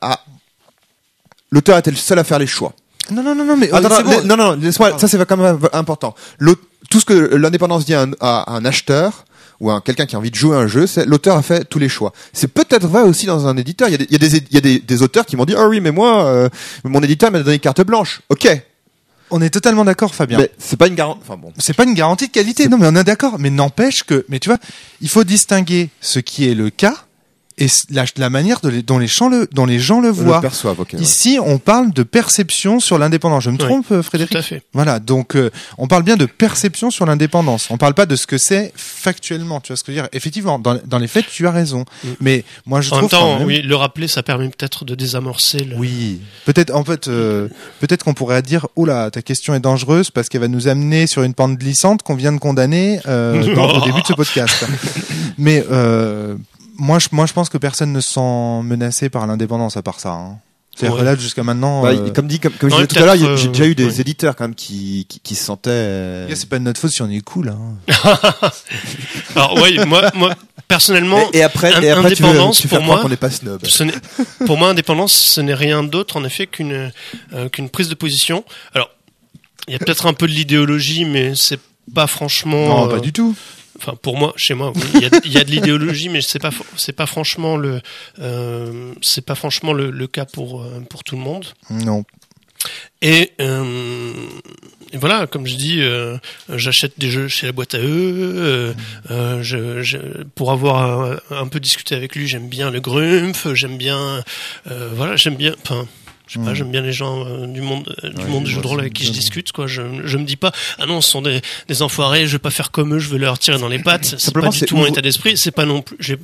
était le seul à faire les choix. Non, mais non, laisse-moi, ça c'est quand même important. Tout ce que l'indépendance dit à un acheteur ou à quelqu'un qui a envie de jouer à un jeu, c'est l'auteur a fait tous les choix. C'est peut-être vrai aussi dans un éditeur. Il y a des auteurs qui m'ont dit oui, mais moi mon éditeur m'a donné carte blanche. Ok. On est totalement d'accord, Fabien. Mais c'est pas une garantie. Enfin bon. C'est pas une garantie de qualité. Non, mais on est d'accord. Mais n'empêche que, tu vois, il faut distinguer ce qui est le cas et la manière dont les gens le voient. Le perçoivent, okay, Ici, on parle de perception sur l'indépendance. Je me trompe, Frédéric? Tout à fait. Voilà. Donc, on parle bien de perception sur l'indépendance. On parle pas de ce que c'est factuellement. Tu vois ce que je veux dire? Effectivement, dans les faits, tu as raison. Mais moi, je trouve. En même temps, oui, le rappeler, ça permet peut-être de désamorcer le. Oui. Peut-être qu'on pourrait dire, oula, ta question est dangereuse parce qu'elle va nous amener sur une pente glissante qu'on vient de condamner, au début de ce podcast. Mais, moi, je pense que personne ne se sent menacé par l'indépendance à part ça. Hein. C'est-à-dire que là, jusqu'à maintenant. Comme je disais tout à l'heure, j'ai déjà eu des éditeurs quand même qui se sentaient. C'est pas de notre faute si on est cool. Hein. Alors oui, moi personnellement, et après indépendance tu pour moi, qu'on n'est pas snob. Pour moi, indépendance, ce n'est rien d'autre en effet qu'une prise de position. Alors, il y a peut-être un peu de l'idéologie, mais c'est pas franchement. Non, pas du tout. Enfin, pour moi, chez moi, oui, il y a de l'idéologie, mais c'est pas franchement le cas pour tout le monde. Non. Et voilà, comme je dis, j'achète des jeux chez la boîte à eux. Pour avoir un peu discuté avec lui, j'aime bien le Grumpf, j'aime bien. Enfin. Je sais pas, j'aime bien les gens du monde du jeu de rôle avec qui je discute, quoi. Je me dis pas, ah non, ce sont des enfoirés, je vais pas faire comme eux, je vais leur tirer dans les pattes. C'est pas du tout mon état d'esprit. C'est pas non plus. Je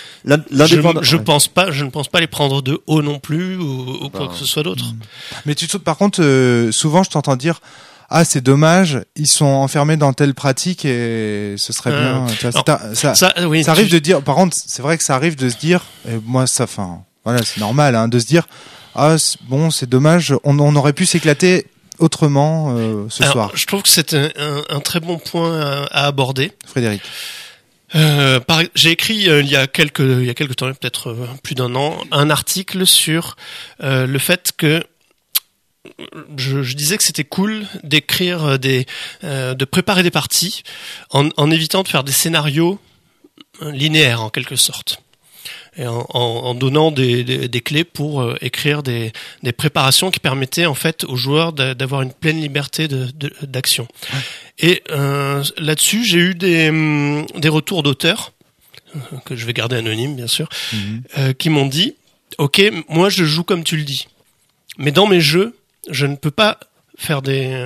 ne pense pas les prendre de haut non plus ou quoi que ce soit d'autre. Mais par contre, souvent je t'entends dire, ah c'est dommage, ils sont enfermés dans telle pratique et ce serait bien. Ça arrive de dire. Par contre, c'est vrai que ça arrive de se dire, et moi ça, voilà, c'est normal, hein, de se dire. Ah bon, c'est dommage. On aurait pu s'éclater autrement ce soir. Je trouve que c'est un très bon point à aborder. Frédéric. J'ai écrit il y a quelques temps, peut-être plus d'un an, un article sur le fait que je disais que c'était cool d'écrire de préparer des parties en évitant de faire des scénarios linéaires en quelque sorte. Et en donnant des clés pour écrire des préparations qui permettaient en fait aux joueurs d'avoir une pleine liberté d'action. Ouais. Et là-dessus, j'ai eu des retours d'auteurs que je vais garder anonymes bien sûr, qui m'ont dit OK, moi je joue comme tu le dis, mais dans mes jeux, je ne peux pas faire des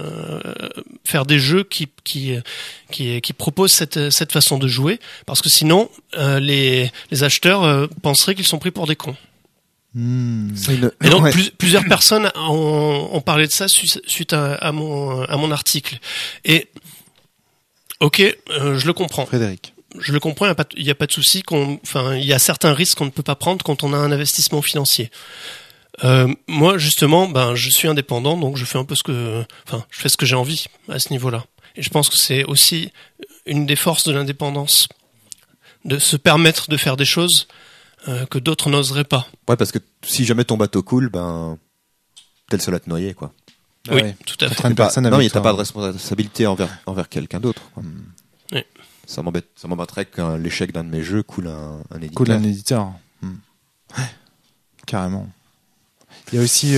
jeux qui proposent cette façon de jouer, parce que sinon les acheteurs penseraient qu'ils sont pris pour des cons. Et donc plusieurs personnes ont parlé de ça suite à mon article. Et ok, je le comprends. Frédéric. Je le comprends, il y a pas de souci. Il y a certains risques qu'on ne peut pas prendre quand on a un investissement financier. Moi, justement, je suis indépendant, donc je fais un peu je fais ce que j'ai envie à ce niveau-là. Et je pense que c'est aussi une des forces de l'indépendance, de se permettre de faire des choses que d'autres n'oseraient pas. Ouais, parce que si jamais ton bateau coule, t'es le seul à te noyer, quoi. Oui, tout à fait. T'as pas de responsabilité envers quelqu'un d'autre. Oui. Ça m'embêterait qu'un l'échec d'un de mes jeux coule un éditeur. Coule un éditeur. Ouais, carrément. Il y a aussi,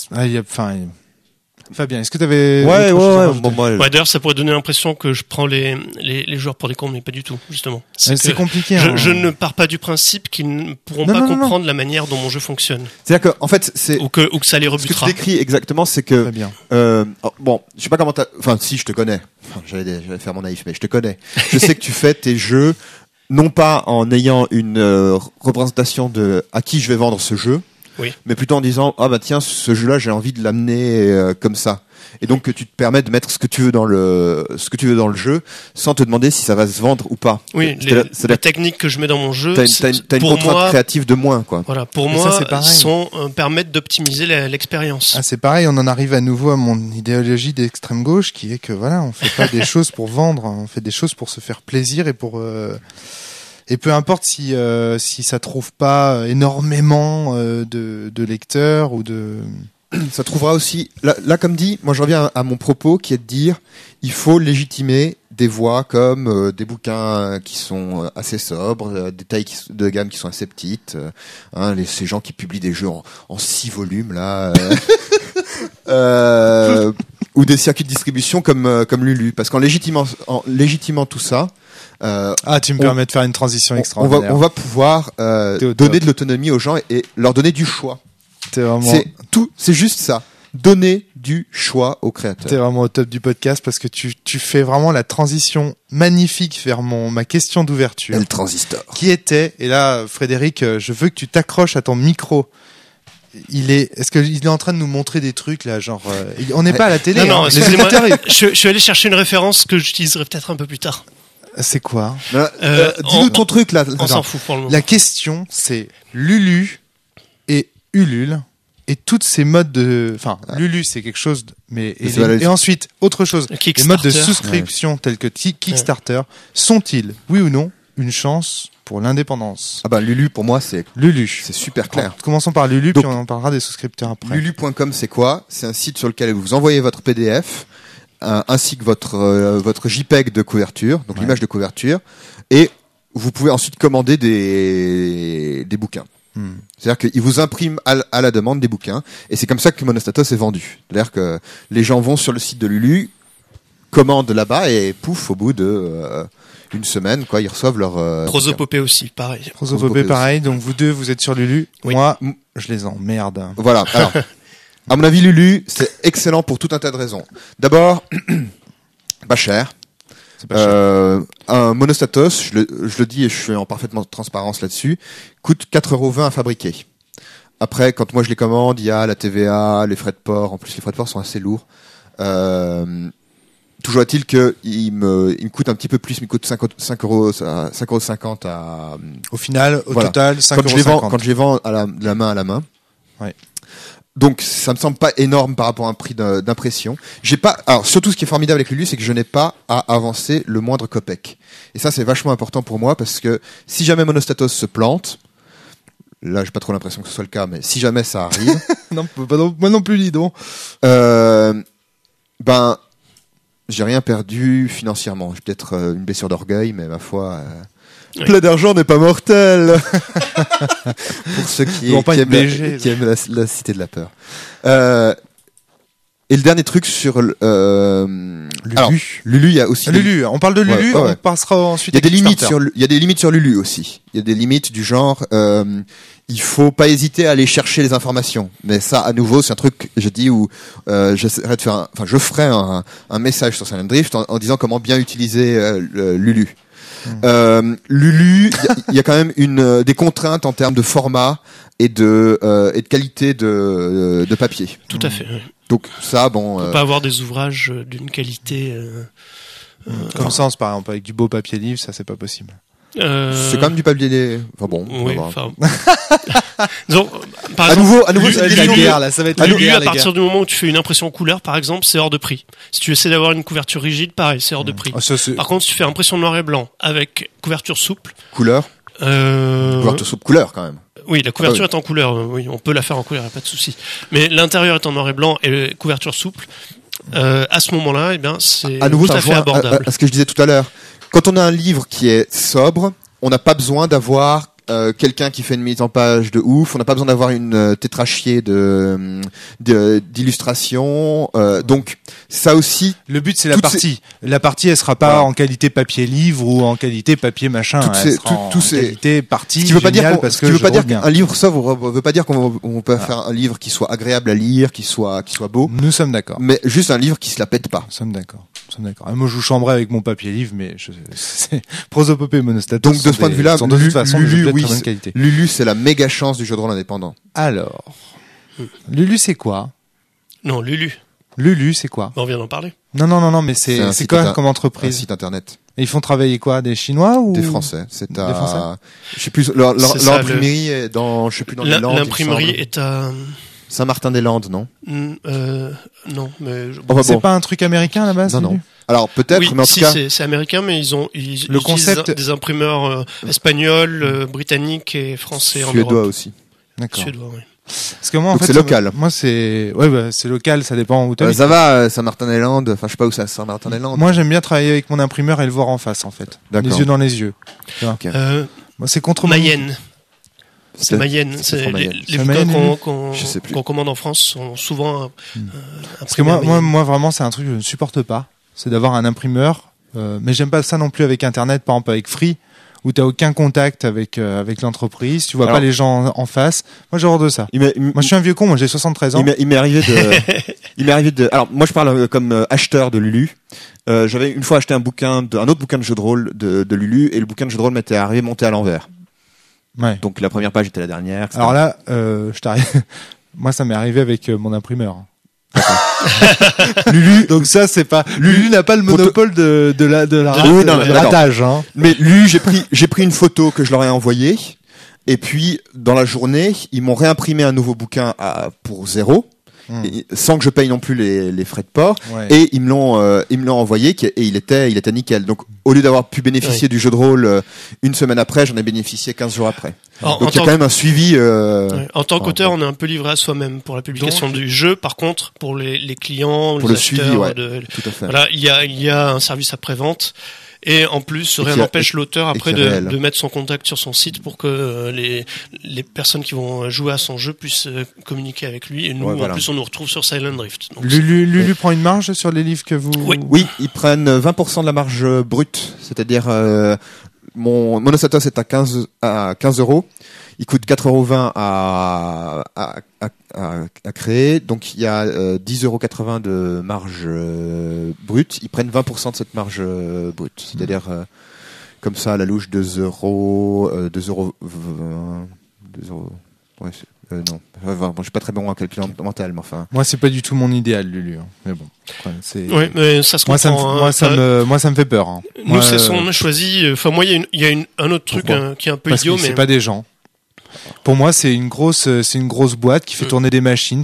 Fabien, est-ce que t'avais... Ouais. D'ailleurs, ça pourrait donner l'impression que je prends les joueurs pour des cons, mais pas du tout, justement. C'est compliqué. Je ne pars pas du principe qu'ils ne pourront pas comprendre la manière dont mon jeu fonctionne. C'est-à-dire qu'en fait, ou que ça les rebutera. Ce que tu décris exactement, c'est que... Très bien. Je sais pas comment si, je te connais. J'allais faire mon naïf, mais je te connais. Je sais que tu fais tes jeux, non pas en ayant une représentation de à qui je vais vendre ce jeu, oui. Mais plutôt en disant tiens, ce jeu-là, j'ai envie de l'amener comme ça. Et donc que tu te permets de mettre ce que tu veux dans le jeu, sans te demander si ça va se vendre ou pas. Oui, les techniques que je mets dans mon jeu, t'as une contrainte créative de moins, quoi. Voilà, pour moi, permettent d'optimiser l'expérience. Ah, c'est pareil, on en arrive à nouveau à mon idéologie d'extrême gauche, qui est que on fait pas des choses pour vendre, on fait des choses pour se faire plaisir et pour et peu importe si ça trouve pas énormément de lecteurs ou de... Ça trouvera aussi... Là, comme dit, moi je reviens à mon propos qui est de dire il faut légitimer des voies comme des bouquins qui sont assez sobres, des tailles de gamme qui sont assez petites, ces gens qui publient des jeux en 6 volumes, là... ou des circuits de distribution comme Lulu. Parce qu'en légitimant tout ça... tu me permets de faire une transition extraordinaire. On va pouvoir donner de l'autonomie aux gens et leur donner du choix. C'est juste ça. Donner du choix aux créateurs. T'es vraiment au top du podcast parce que tu fais vraiment la transition magnifique vers ma question d'ouverture. Et le transistor. Qui était, et là, Frédéric, je veux que tu t'accroches à ton micro. Est-ce qu'il est en train de nous montrer des trucs là, genre, on n'est pas à la télé. Non, excusez-moi. Je suis allé chercher une référence que j'utiliserai peut-être un peu plus tard. C'est quoi? Dis-nous ton truc là. On s'en fout pour le moment. La question, c'est Lulu et Ulule et toutes ces modes de, Lulu c'est quelque chose, et ensuite autre chose. Les modes de souscription tels que Kickstarter sont-ils, oui ou non, une chance pour l'indépendance? Lulu pour moi c'est super clair. Commençons par Lulu, puis on en parlera des souscripteurs après. Lulu.com c'est quoi? C'est un site sur lequel vous envoyez votre PDF. Ainsi que votre JPEG de couverture, donc l'image de couverture, et vous pouvez ensuite commander des bouquins. C'est-à-dire qu'ils vous impriment à la demande des bouquins, et c'est comme ça que Monostatos est vendu. C'est-à-dire que les gens vont sur le site de Lulu, commandent là-bas, et pouf, au bout de une semaine, ils reçoivent leur... Prosopopée aussi, pareil. Prosopopée pareil, donc vous deux, vous êtes sur Lulu. Oui. Moi, je les emmerde. Voilà, alors... À mon avis, Lulu, c'est excellent pour tout un tas de raisons. D'abord, pas cher. C'est pas cher. Un Monostatos, je le dis et je suis en parfaitement transparence là-dessus, coûte 4,20€ à fabriquer. Après, quand moi je les commande, il y a la TVA, les frais de port. En plus, les frais de port sont assez lourds. Toujours est-il que il me coûte un petit peu plus, il me coûte 5,50€ à... Au final, total, 5,50€. Quand je les vends de la main à la main. Ouais. Donc ça me semble pas énorme par rapport à un prix d'impression. Alors surtout ce qui est formidable avec Lulu, c'est que je n'ai pas à avancer le moindre copec. Et ça c'est vachement important pour moi parce que si jamais Monostatos se plante, là j'ai pas trop l'impression que ce soit le cas, mais si jamais ça arrive, moi non plus dis donc. J'ai rien perdu financièrement. J'ai peut-être une blessure d'orgueil, mais ma foi. Plein d'argent n'est pas mortel. Pour ceux qui aiment la cité de la peur. Et le dernier truc sur Lulu. Alors, Lulu, il y a aussi Lulu. On parle de Lulu. On passera ensuite. Il y a des limites sur Lulu aussi. Il y a des limites du genre. il faut pas hésiter à aller chercher les informations. Mais ça, à nouveau, c'est un truc, je dis, où j'essaierai de faire, je ferai un message sur Silent Drift en disant comment bien utiliser Lulu. Lulu, il y a quand même des contraintes en termes de format et de qualité de papier. Tout à fait. Oui. Donc ça, bon. On peut pas avoir des ouvrages d'une qualité. Comme Sens, par exemple, avec du beau papier livre, ça c'est pas possible. C'est quand même du papier. Enfin bon. Oui. Donc, par à exemple, nouveau, c'est la guerre là, ça va être la Lulu, guerre. à partir du moment où tu fais une impression couleur, par exemple, c'est hors de prix. Si tu essaies d'avoir une couverture rigide, pareil, c'est hors de prix. Par contre, si tu fais impression noir et blanc avec couverture souple. Couleur. Couverture souple, couleur quand même. Oui, la couverture est en couleur. Oui, on peut la faire en couleur, y a pas de souci. Mais l'intérieur est en noir et blanc et couverture souple. À ce moment-là, eh bien, c'est à nouveau, tout à fait abordable. À ce que je disais tout à l'heure, quand on a un livre qui est sobre, on n'a pas besoin d'avoir quelqu'un qui fait une mise en page de ouf. On n'a pas besoin d'avoir une tétrachier d'illustration. Donc ça aussi. Le but c'est la partie. La partie elle sera pas en qualité papier livre ou en qualité papier machin. Elle sera en qualité partie. Ce qui veut pas dire qu'un livre sobre veut pas dire qu'on peut faire un livre qui soit agréable à lire, qui soit beau. Nous sommes d'accord. Mais juste un livre qui se la pète pas. Nous sommes d'accord. Moi, je vous chambrais avec mon papier livre, mais c'est Prosopopée et Monostatos. Donc, de ce point de vue-là, de toute façon, Lulu, très bonne qualité. Lulu, c'est la méga chance du jeu de rôle indépendant. Alors, Lulu, c'est quoi? Non, Lulu, c'est quoi? On vient d'en parler. Non, mais c'est quoi comme entreprise? Un site internet. Et ils font travailler quoi? Des Chinois ou? Des Français. C'est des Français? Je sais plus, leur imprimerie est dans, je sais plus, dans les Landes. L'imprimerie est à Saint-Martin-des-Landes, non? Non, mais c'est pas un truc américain là-bas? Non. Alors peut-être, oui, mais en tout cas, c'est américain, mais ils le concept des imprimeurs espagnols, britanniques et français en Suédois Europe. Aussi. D'accord. Suédois, oui. Parce que moi, en fait, c'est local. Moi, c'est c'est local, ça dépend où tu es. Ça va, Saint-Martin-des-Landes. Enfin, je sais pas où c'est Saint-Martin-des-Landes. Moi, j'aime bien travailler avec mon imprimeur et le voir en face, en fait. D'accord. Les yeux dans les yeux. Okay. Moi, c'est contre Mayenne. C'est Mayenne. Les bouquins qu'on commande en France sont souvent parce que moi, vraiment, c'est un truc que je ne supporte pas. C'est d'avoir un imprimeur. Mais j'aime pas ça non plus avec Internet, par exemple avec Free, où t'as aucun contact avec l'entreprise, tu vois pas les gens en face. Moi, j'ai horreur de ça. Moi, je suis un vieux con. Moi, j'ai 73 ans. Il m'est arrivé de. Alors, moi, je parle comme acheteur de Lulu. J'avais une fois acheté un autre bouquin de jeu de rôle de Lulu, et le bouquin de jeu de rôle m'était arrivé monté à l'envers. Ouais. Donc la première page était la dernière. Etc. Alors là, moi, ça m'est arrivé avec mon imprimeur. Lulu, donc ça c'est pas. Lulu n'a pas le monopole de ratage. Hein. Mais Lulu, j'ai pris une photo que je leur ai envoyée, et puis dans la journée, ils m'ont réimprimé un nouveau bouquin pour 0. Sans que je paye non plus les frais de port, et ils me l'ont envoyé, et il était nickel. Donc au lieu d'avoir pu bénéficier du jeu de rôle une semaine après, j'en ai bénéficié 15 jours après. Donc il y a quand même un suivi. En tant qu'auteur, on est un peu livré à soi-même pour la publication du jeu. Par contre, pour les clients, pour les le acheteurs, suivi, tout à fait. Voilà, il y a un service après-vente. Et en plus, rien n'empêche l'auteur après de mettre son contact sur son site pour que les personnes qui vont jouer à son jeu puissent communiquer avec lui. Et nous, en plus, on nous retrouve sur Silent Drift. Donc, Lulu prend une marge sur les livres que vous... Oui, ils prennent 20% de la marge brute. C'est-à-dire, mon Monostatos est à 15 €. Il coûte 4,20 € à créer, donc il y a 10,80 € de marge brute. Ils prennent 20% de cette marge brute, c'est-à-dire comme ça à la louche 2 €, 2 €. Ouais, non, je suis pas très bon à calculer mental, mais enfin. Moi, c'est pas du tout mon idéal, Lulu. Hein. Mais bon, oui, mais ça se comprend. Moi, ça me fait peur. Hein. Nous, c'est ce qu'on a choisi. Enfin, moi, il y a un autre truc qui est un peu idiot, mais c'est pas des gens. Pour moi, c'est une grosse boîte qui fait tourner des machines.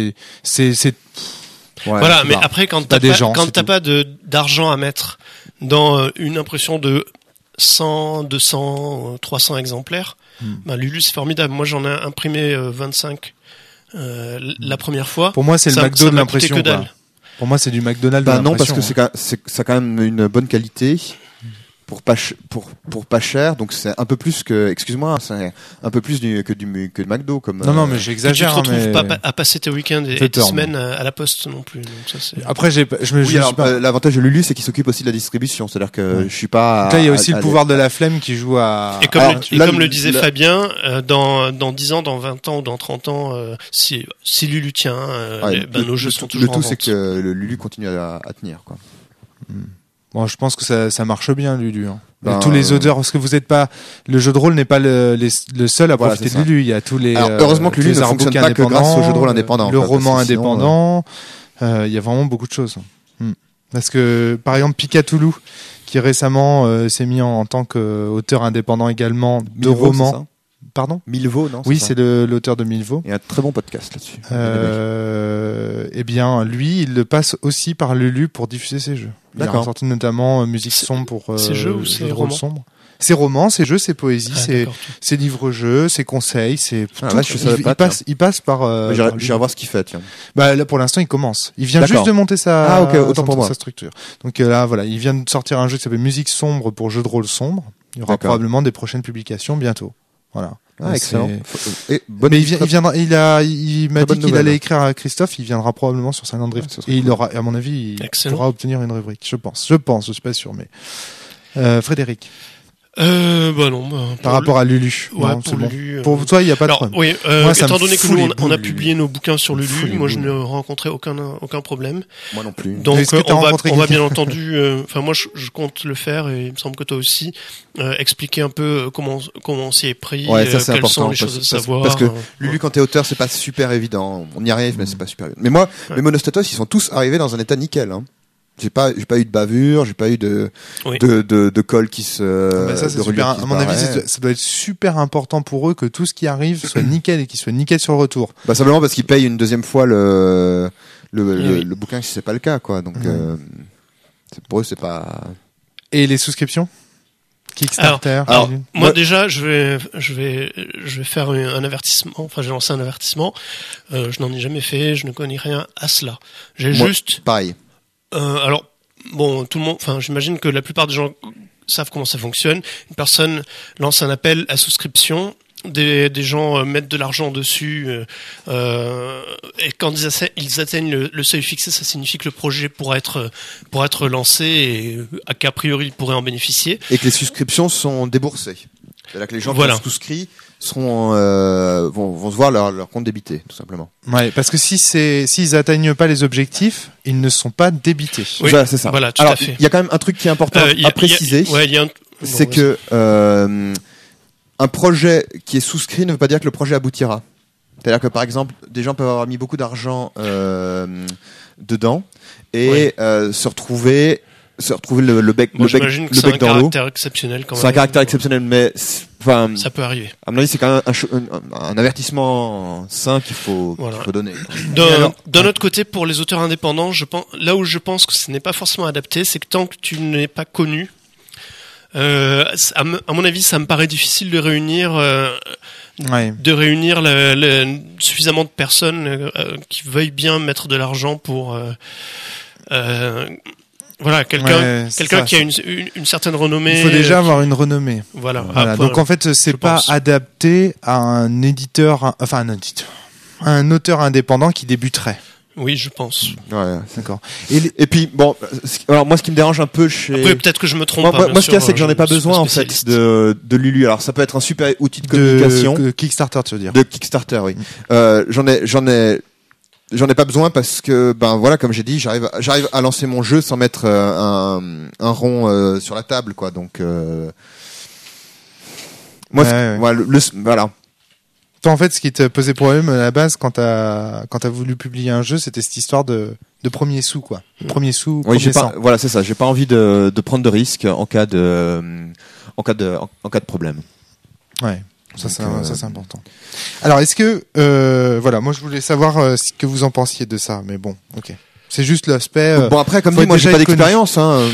Voilà, mais après, quand t'as pas d'argent à mettre dans une impression de 100, 200, 300 exemplaires, Lulu, c'est formidable. Moi, j'en ai imprimé 25 la première fois. Pour moi, c'est le McDo de l'impression. Pour moi, c'est du McDonald's. Non, parce que ça a quand même une bonne qualité. pour pas cher, donc c'est un peu plus que, excuse-moi, c'est un peu plus que du McDo comme. Non, mais Tu j'exagère. te retrouves mais... pas à passer tes week-ends et tes tort, semaines à la poste non plus. Donc ça, c'est... Après, L'avantage de Lulu, c'est qu'il s'occupe aussi de la distribution, c'est-à-dire que je suis pas. Donc là, il y a aussi le pouvoir de la flemme qui joue à. Et comme le disait Fabien, dans 10 ans, dans 20 ans ou dans 30 ans, si Lulu tient, nos jeux sont toujours en vente. Le tout, c'est que le Lulu continue à tenir, quoi. Bon, je pense que ça marche bien, Lulu. Hein. Tous les auteurs, parce que vous êtes pas, le jeu de rôle n'est pas le seul à profiter de Lulu. Il y a tous les. Alors, heureusement que Lulu ne fonctionne pas que grâce au jeu de rôle indépendant. Le roman indépendant. Il y a vraiment beaucoup de choses. Parce que, par exemple, Picatoulou, qui récemment s'est mis en tant qu'auteur indépendant également de romans. Pardon ? Milvaux, non ? Oui, c'est l'auteur de Milvaux. Il y a un très bon podcast là-dessus. Eh bien, lui, il le passe aussi par Lulu pour diffuser ses jeux. D'accord. Il a sorti notamment musique sombre pour ses jeux ou ses romans sombre. Ses romans, ses jeux, ses poésies, ses livres-jeux, ses conseils, il passe par. J'irai voir ce qu'il fait. Tiens. Bah là, pour l'instant, il commence. Il vient juste de monter sa structure. Donc là, voilà, il vient de sortir un jeu qui s'appelle Musique sombre pour jeux de rôle sombre. Il y aura probablement des prochaines publications bientôt. Voilà. Excellent. Mais il m'a dit qu'il allait écrire à Christophe. Il viendra probablement sur Silent Drift. Et il aura, à mon avis, il pourra obtenir une rubrique. Je pense. Je suis pas sûr, mais Frédéric. Par rapport à Lulu. Ouais, non, pour Lulu. Pour toi, il y a pas de problème. Oui, moi, étant donné que nous, on a publié nos bouquins sur Lulu, moi, je ne rencontrais aucun problème. Moi non plus. Donc, on va bien entendu, moi, je compte le faire et il me semble que toi aussi, expliquer un peu comment on s'y est pris, ça, c'est quelles important, sont les choses à savoir. Parce que Lulu, quand t'es auteur, c'est pas super évident. On y arrive, mais c'est pas super évident. Mais moi, mes Monostatos, ils sont tous arrivés dans un état nickel, hein. J'ai pas eu de bavure, j'ai pas eu de colle qui se. Ça, c'est super. À mon avis, ça doit être super important pour eux que tout ce qui arrive soit nickel et qu'il soit nickel sur le retour. Simplement parce qu'ils payent une deuxième fois le bouquin si c'est pas le cas, quoi. Donc, pour eux, c'est pas. Et les souscriptions? Kickstarter. Alors, moi déjà, je vais faire un avertissement. Enfin, j'ai lancé un avertissement. Je n'en ai jamais fait. Je ne connais rien à cela. Pareil. Alors, bon, tout le monde, j'imagine que la plupart des gens savent comment ça fonctionne. Une personne lance un appel à souscription, des gens mettent de l'argent dessus, et quand ils atteignent le seuil fixé, ça signifie que le projet pourra être lancé et qu'a priori ils pourraient en bénéficier. Et que les souscriptions sont déboursées. C'est-à-dire que les gens qui ont souscrit vont se voir leur compte débité, tout simplement. Ouais, parce que s'ils atteignent pas les objectifs, ils ne sont pas débités. Oui, voilà, c'est ça. Voilà, tout à fait. Il y a quand même un truc qui est important à préciser. C'est que un projet qui est souscrit ne veut pas dire que le projet aboutira. C'est-à-dire que par exemple, des gens peuvent avoir mis beaucoup d'argent dedans et se retrouver le bec dans l'eau. J'imagine que c'est un caractère exceptionnel quand même. C'est un caractère exceptionnel, mais ça peut arriver. À mon avis, c'est quand même un avertissement sain qu'il faut donner. D'un autre côté, pour les auteurs indépendants, là où je pense que ce n'est pas forcément adapté, c'est que tant que tu n'es pas connu, à mon avis, ça me paraît difficile de réunir suffisamment de personnes qui veuillent bien mettre de l'argent pour quelqu'un qui a une certaine renommée. Il faut déjà avoir une renommée. Voilà. Donc en fait, c'est pas adapté à un éditeur, un auteur indépendant qui débuterait. Oui, je pense. Ouais, d'accord. Et puis alors moi, ce qui me dérange un peu Après, peut-être que je me trompe. Moi, ce qu'il y a, c'est que j'en ai pas besoin en fait de Lulu. Alors ça peut être un super outil de communication. De Kickstarter, tu veux dire. De Kickstarter, oui. J'en ai pas besoin parce que comme j'ai dit, j'arrive à lancer mon jeu sans mettre un rond sur la table, quoi. Donc voilà. Toi, en fait, ce qui te posait problème à la base quand t'as voulu publier un jeu, c'était cette histoire de premier sou, quoi. Premier sou. Oui, premier c'est ça. J'ai pas envie de prendre de risques en cas de problème. Ouais. Ça c'est important. Alors, est-ce que moi je voulais savoir ce que vous en pensiez de ça, mais bon, ok. C'est juste l'aspect. Après, comme dit, moi j'ai pas d'expérience.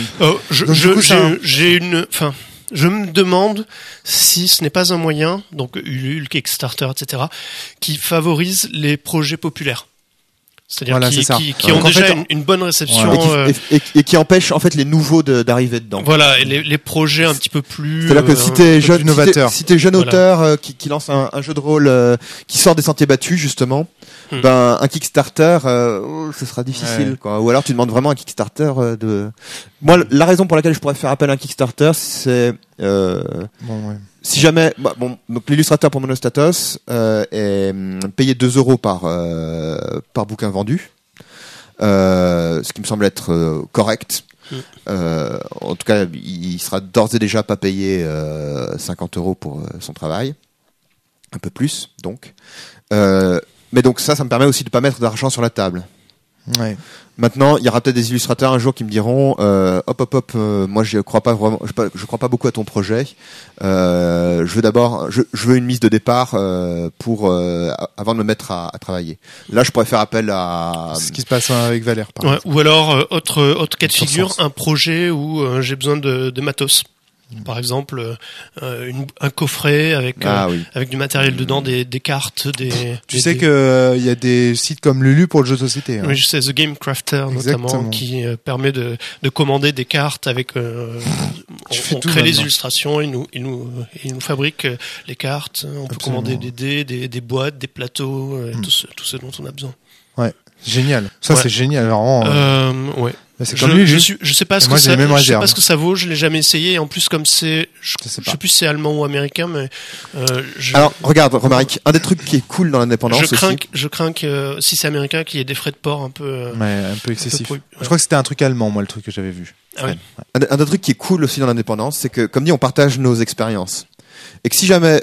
Je me demande si ce n'est pas un moyen, donc Ulule, Kickstarter, etc., qui favorise les projets populaires. C'est-à-dire Voilà, c'est ça. qui ont Donc, en déjà fait, une bonne réception. Et qui empêche en fait les nouveaux d'arriver dedans. Voilà, et les projets un petit peu plus. C'est-à-dire que si t'es jeune, novateur. si t'es jeune Voilà. auteur qui lance un jeu de rôle qui sort des sentiers battus justement, ben un Kickstarter, ce sera difficile Ouais. quoi. Ou alors tu demandes vraiment un Kickstarter de. Moi, la raison pour laquelle je pourrais faire appel à un Kickstarter, c'est Bon, ouais. si jamais, donc l'illustrateur pour Monostatos est payé 2 € par bouquin vendu, ce qui me semble être correct. En tout cas, il sera d'ores et déjà pas payé 50 € pour son travail, un peu plus donc. Mais donc ça me permet aussi de pas mettre d'argent sur la table. Ouais. Maintenant, il y aura peut-être des illustrateurs un jour qui me diront moi je crois pas vraiment, je crois pas beaucoup à ton projet. Je veux une mise de départ pour avant de me mettre à travailler. Là, je pourrais faire appel à C'est ce qui se passe avec Valère, par Ouais, exemple. ou alors autre cas de Sur figure, Source. un projet où j'ai besoin de matos. Par exemple, un coffret avec oui. avec du matériel dedans, des cartes, Tu sais que il y a des sites comme Lulu pour le jeu de société. Hein. Oui, je sais, The Game Crafter Exactement. notamment, qui permet de commander des cartes avec. fais On tout crée les maintenant. illustrations, il nous fabrique les cartes. On peut Absolument. commander des dés, des boîtes, des plateaux, tout ce dont on a besoin. Génial. Ça, Ouais. c'est génial. Vraiment, Ouais. bah, c'est comme Lulu. Je sais pas Et ce moi, que j'ai ça, les mêmes je sais réserves. pas ce que ça vaut. Je l'ai jamais essayé. Et en plus, comme c'est, je Je sais sais pas. plus si c'est allemand ou américain, mais Alors, regarde, Romaric, un des trucs qui est cool dans l'indépendance aussi. je crains que si c'est américain, qu'il y ait des frais de port un peu. Ouais, un peu excessif. ouais. Je crois que c'était un truc allemand, moi, le truc que j'avais vu. Ah oui. Un des trucs qui est cool aussi dans l'indépendance, c'est que, comme dit, on partage nos expériences. Et que si jamais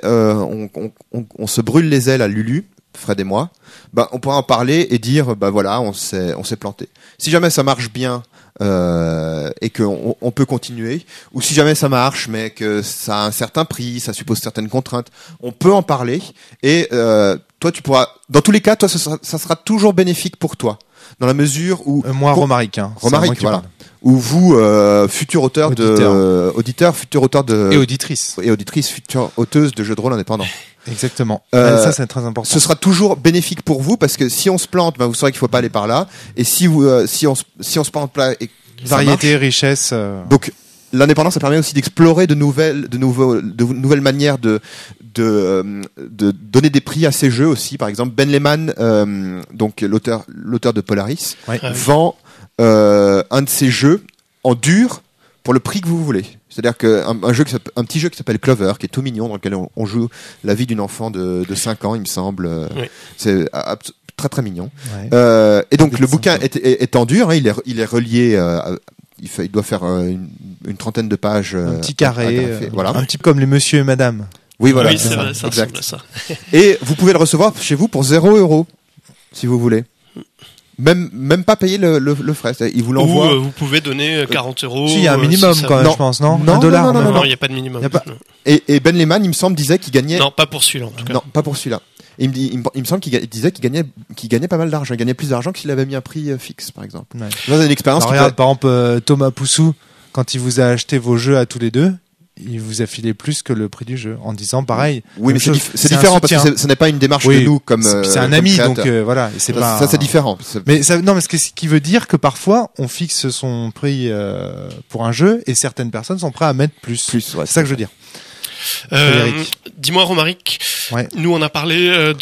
on se brûle les ailes à Lulu, Fred et moi, on pourra en parler et dire, voilà, on s'est planté. Si jamais ça marche bien et qu'on on peut continuer, ou si jamais ça marche mais que ça a un certain prix, ça suppose certaines contraintes, on peut en parler. Et toi, tu pourras, dans tous les cas, toi, ça sera toujours bénéfique pour toi, dans la mesure où Moi, Romaric. Hein. C'est Romaric, moi qui voilà. parle. Ou vous, futur auteur Auditeur. futur auteur de Et auditrice. et auditrice, future auteuse de jeux de rôle indépendants. Exactement. Ça, c'est très important. Ce sera toujours bénéfique pour vous parce que si on se plante, vous saurez qu'il faut pas aller par là. Et si on se plante là, et ça Variété, marche, richesse. donc l'indépendance, ça permet aussi d'explorer de nouvelles manières de donner des prix à ces jeux aussi. Par exemple, Ben Lehman, donc l'auteur de Polaris, Ouais. Ah oui. vend un de ses jeux en dur pour le prix que vous voulez. C'est-à-dire qu'un petit jeu qui s'appelle Clover, qui est tout mignon, dans lequel on joue la vie d'une enfant de 5 ans, il me semble. Oui. C'est très très mignon. Ouais. Et donc C'est le bouquin sympa. est en dur, hein, il est relié. Il doit faire une trentaine de pages. Un petit carré. agrafées, voilà. Un petit peu comme les monsieur et madame. Oui, voilà. Oui, c'est vrai, ça exact. ressemble à ça. Et vous pouvez le recevoir chez vous pour 0 €, si vous voulez. Même pas payer le frais. Il vous Ou l'envoie. vous pouvez donner 40 €. Si, il y a un minimum si ça quand va. même, Non. je pense, non? Non, $1 non, non, même. Non, il n'y a pas de minimum. Y a pas- Non. Et Ben Lehman, il me semble, disait qu'il gagnait. Non, pas pour celui-là, en tout cas. Non, pas pour celui-là. Il me semble qu'il disait qu'il gagnait pas mal d'argent. Il gagnait plus d'argent que s'il avait mis un prix fixe, par exemple. Ouais. Ça, c'est une expérience. Alors, qui regarde, peut- par exemple, Thomas Poussou, quand il vous a acheté vos jeux à tous les deux, il vous a filé plus que le prix du jeu, en disant pareil. Oui, même mais chose, c'est un différent parce soutien. que ce n'est pas une démarche Oui, de nous comme. C'est un comme ami, créateur. donc voilà. Et c'est Ça, pas. ça, c'est différent. Mais ça, non, mais ce qui veut dire que parfois on fixe son prix pour un jeu et certaines personnes sont prêtes à mettre plus. Plus, ouais, C'est ça que je veux dire. Euh, Frédéric. Dis-moi, Romaric, Ouais. nous on a parlé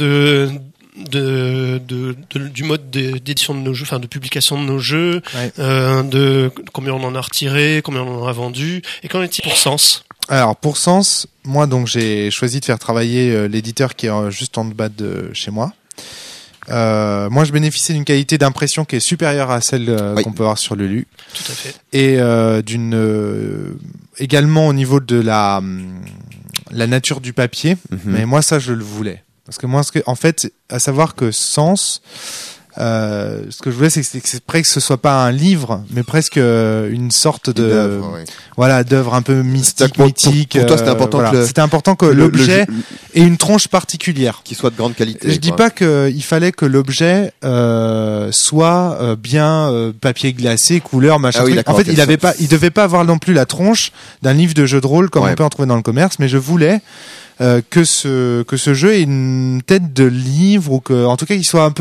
du mode d'édition de nos jeux, enfin de publication de nos jeux, Ouais. de combien on en a retiré, combien on en a vendu, et qu'en est-il pour Sens? Alors pour Sens, moi donc j'ai choisi de faire travailler l'éditeur qui est juste en bas de chez moi. Moi je bénéficie d'une qualité d'impression qui est supérieure à celle Oui. qu'on peut avoir sur Lulu Tout à fait. et également au niveau de la nature du papier. Mais moi ça je le voulais parce que moi en fait à savoir que Sens ce que je voulais c'est presque que ce soit pas un livre mais presque une sorte de d'œuvre, ouais. voilà d'œuvre un peu mystique, C'est-à-dire que mythique. pour toi, c'était important voilà. que le- C'était important que le l'objet jeu- ait une tronche particulière. qui soit de grande qualité. Je dis quoi. pas qu'il fallait que l'objet soit bien papier glacé, couleur, machin. Ah oui, truc. En d'accord, fait, ok, il devait pas avoir non plus la tronche d'un livre de jeu de rôle comme Ouais. on peut en trouver dans le commerce, mais je voulais que ce jeu ait une tête de livre ou que, en tout cas, qu'il soit un peu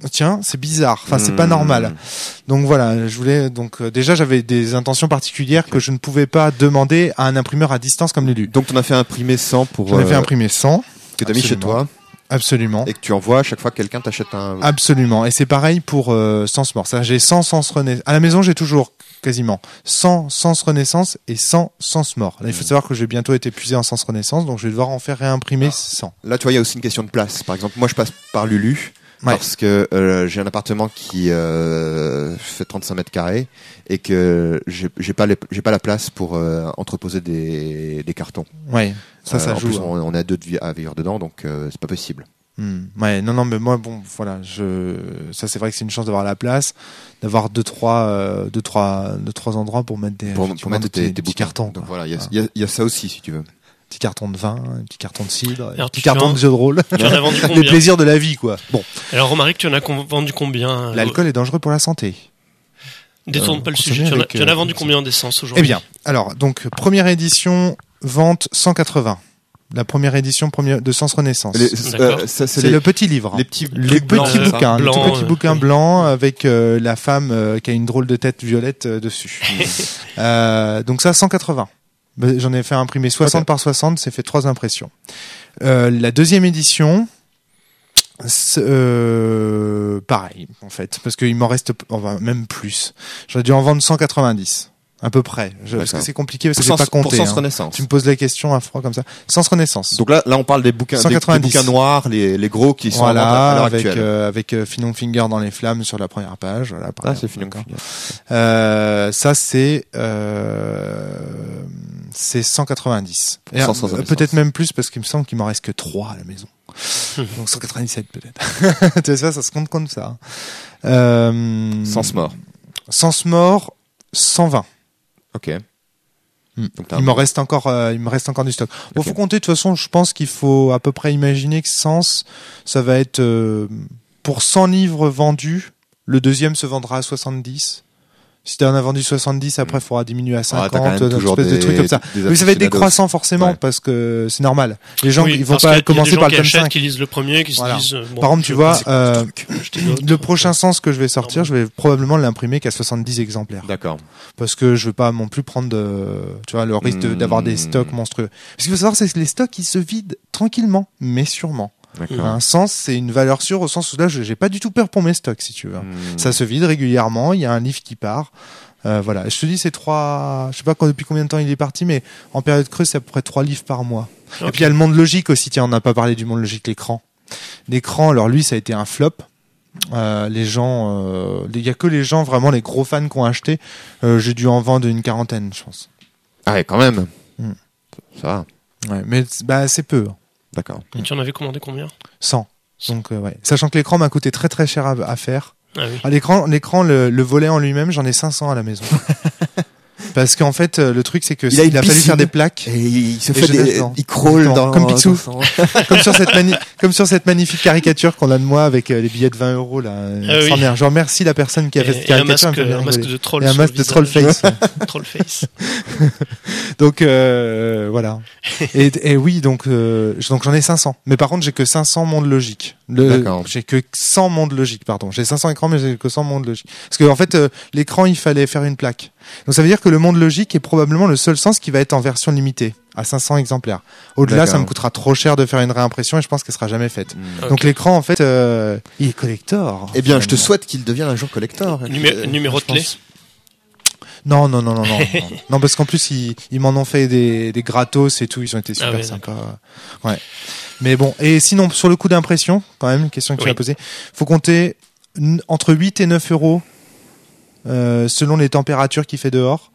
tiens, c'est bizarre. Enfin, c'est pas normal. Donc voilà, je voulais déjà j'avais des intentions particulières que je ne pouvais pas demander à un imprimeur à distance comme Lulu. Donc, tu en as fait imprimer 100 pour. J'en ai fait imprimer 100 que tu as mis chez toi. Absolument. Et que tu envoies à chaque fois que quelqu'un t'achète un. Absolument. Et c'est pareil pour Sens Mort. Ça, j'ai 100 Sens Renaissance. À la maison, j'ai toujours quasiment 100 Sens Renaissance et 100 Sens Mort. Là, il faut savoir que j'ai bientôt été épuisé en Sens Renaissance, donc je vais devoir en faire réimprimer 100. Là, tu vois, il y a aussi une question de place. Par exemple, moi, je passe par Lulu. Ouais. Parce que j'ai un appartement qui fait 35 mètres carrés et que j'ai pas la place pour entreposer des cartons. Ouais, ça en joue. plus, on a deux à vivre dedans, donc c'est pas possible. Ouais, non, mais moi, bon, voilà, ça c'est vrai que c'est une chance d'avoir la place, d'avoir deux, trois endroits pour mettre pour mettre tes petits cartons. Donc voilà, il y a ça aussi, si tu veux. Petit carton de vin, un petit carton de cidre, Alors, un petit carton de jeu de rôle. Tu en as vendu Les combien? plaisirs de la vie, quoi. Bon. Alors, Romaric, tu en as vendu combien? L'alcool est dangereux pour la santé. Détourne pas le sujet. Tu en as vendu combien d'essence aujourd'hui? Eh bien, alors, donc, première édition, vente 180. La première édition de Sens Renaissance. C'est le petit livre. Les petits bouquins. Blanc, le petit bouquin blanc avec la femme qui a une drôle de tête violette dessus. Donc ça, 180. J'en ai fait imprimer 60 par 60, c'est fait 3 impressions. La deuxième édition, pareil, en fait, parce qu'il m'en reste même plus. J'aurais dû en vendre 190. À peu près. Parce que c'est compliqué, parce que j'ai pas compté. Pour Sens Renaissance. Tu me poses la question à froid comme ça. Sens Renaissance. Donc là, on parle des bouquins, des bouquins noirs, les gros qui sont à l'heure actuelle. Avec Finon Finger dans les flammes sur la première page. Voilà, c'est Finon Finger. Ça, c'est 190. Peut-être même plus, parce qu'il me semble qu'il m'en reste que 3 à la maison. Donc 197 peut-être. Tu vois, ça se compte comme ça. Sens Mort. Sens Mort, 120. Ok. Donc, il me reste encore du stock. Bon, faut compter, de toute façon, je pense qu'il faut à peu près imaginer que Sens, ça va être, pour 100 livres vendus, le deuxième se vendra à 70. Si tu en as vendu 70, après, il faudra diminuer à 50, des trucs comme ça. Mais ça va être décroissant, forcément, parce que c'est normal. Les gens, ils vont pas commencer par le tome 5. Qui lisent le premier, qui se disent, par contre, tu vois, le prochain Sens que je vais sortir, je vais probablement l'imprimer qu'à 70 exemplaires. D'accord. Parce que je veux pas non plus prendre tu vois, le risque d'avoir des stocks monstrueux. Ce qu'il faut savoir, c'est que les stocks, ils se vident tranquillement, mais sûrement. Un Sens, c'est une valeur sûre au sens où là, j'ai pas du tout peur pour mes stocks, si tu veux. Ça se vide régulièrement, il y a un livre qui part. Voilà. Je te dis, c'est 3, je sais pas depuis combien de temps il est parti, mais en période creuse, c'est à peu près 3 livres par mois. Okay. Et puis il y a le Monde Logique aussi, tiens, on n'a pas parlé du Monde Logique, l'écran. L'écran, alors lui, ça a été un flop. Les gens, il y a que les gens, vraiment les gros fans qui ont acheté. J'ai dû en vendre une 40aine, je pense. Ah ouais, quand même. Ça va. Ouais, mais c'est peu. D'accord. Et tu en avais commandé combien? 100. Donc ouais. Sachant que l'écran m'a coûté très très cher à faire. Ah oui. L'écran, le volet en lui-même, j'en ai 500 à la maison. Parce qu'en fait, le truc, c'est que il a fallu faire des plaques. Et il se fait il crawl comme Picsou. comme sur cette magnifique caricature qu'on a de moi avec les billets de 20 € là. Extraordinaire. Je remercie la personne qui a fait cette caricature. Un masque de troll. Et un masque de troll face. Troll face. Donc, voilà. Et oui, donc j'en ai 500. Mais par contre, j'ai que 500 mondes logiques. J'ai que 100 mondes logiques, pardon. J'ai 500 écrans, mais j'ai que 100 mondes logiques. Parce que, en fait, l'écran, il fallait faire une plaque. Donc ça veut dire que le monde logique est probablement le seul Sens qui va être en version limitée, à 500 exemplaires. Au-delà, ça me coûtera trop cher de faire une réimpression et je pense qu'elle sera jamais faite. Donc l'écran, en fait, il est collector. Eh bien, je te souhaite qu'il devienne un jour collector. Numéro de clé. Non, parce qu'en plus, ils m'en ont fait des gratos et tout, ils ont été super sympas. Ouais. Mais bon, et sinon, sur le coût d'impression, quand même, une question que tu as posée, faut compter entre 8 et 9 € selon les températures qu'il fait dehors,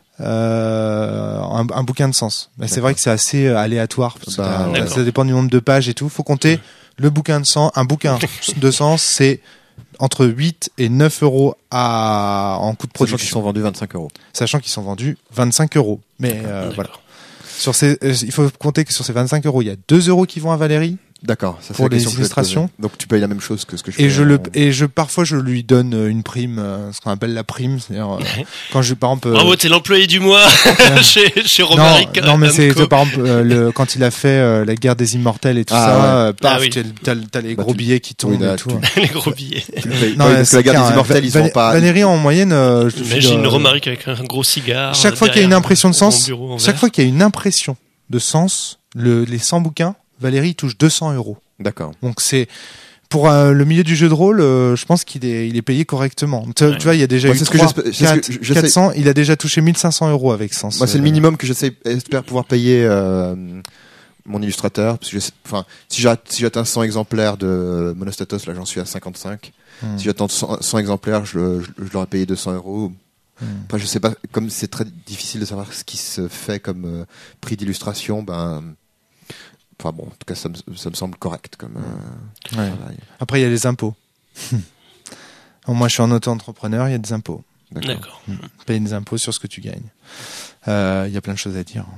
un bouquin de Sens. Mais c'est vrai que c'est assez aléatoire, parce que ça dépend du nombre de pages et tout. Faut compter le bouquin de Sens, un bouquin de Sens, c'est entre 8 et 9 € en coût de production. Sachant qu'ils sont vendus 25 €. Sachant qu'ils sont vendus 25 €. Mais voilà. Il faut compter que sur ces 25 €, il y a 2 € qui vont à Valérie D'accord. Ça, c'est pour la les question que je vais te poser. illustrations. Donc tu payes la même chose que ce que je fais. Parfois je lui donne une prime, ce qu'on appelle la prime, c'est-à-dire quand je par exemple. Bravo, t'es l'employé du mois chez Romaric. Non, mais c'est par exemple quand il a fait la guerre des immortels et tout paf, oui. t'as les gros billets qui tombent et tout. Les gros billets. Parce que la guerre des immortels, ils sont pas. Valérie en moyenne. J'imagine Romaric avec un gros cigare. Chaque fois qu'il y a une impression de sens, bureau en chaque verre. fois qu'il y a une impression de sens, les 100 bouquins, Valérie touche 200 €. D'accord. Donc c'est pour le milieu du jeu de rôle, je pense qu'il est payé correctement. Tu vois, il y a déjà eu c'est ce que 400, il a déjà touché 1500 € avec Sens. Moi, c'est le minimum que j'espère pouvoir payer mon illustrateur. Parce que si j'atteins 100 exemplaires de Monostatos, là j'en suis à 55. Si j'atteins 100 exemplaires, je leur ai payé 200 €. Après, je sais pas, comme c'est très difficile de savoir ce qui se fait comme prix d'illustration, enfin bon, en tout cas, ça me semble correct comme travail. Après, il y a les impôts. Moi, je suis en auto-entrepreneur, il y a des impôts. D'accord. Payer des impôts sur ce que tu gagnes. Il y a plein de choses à dire.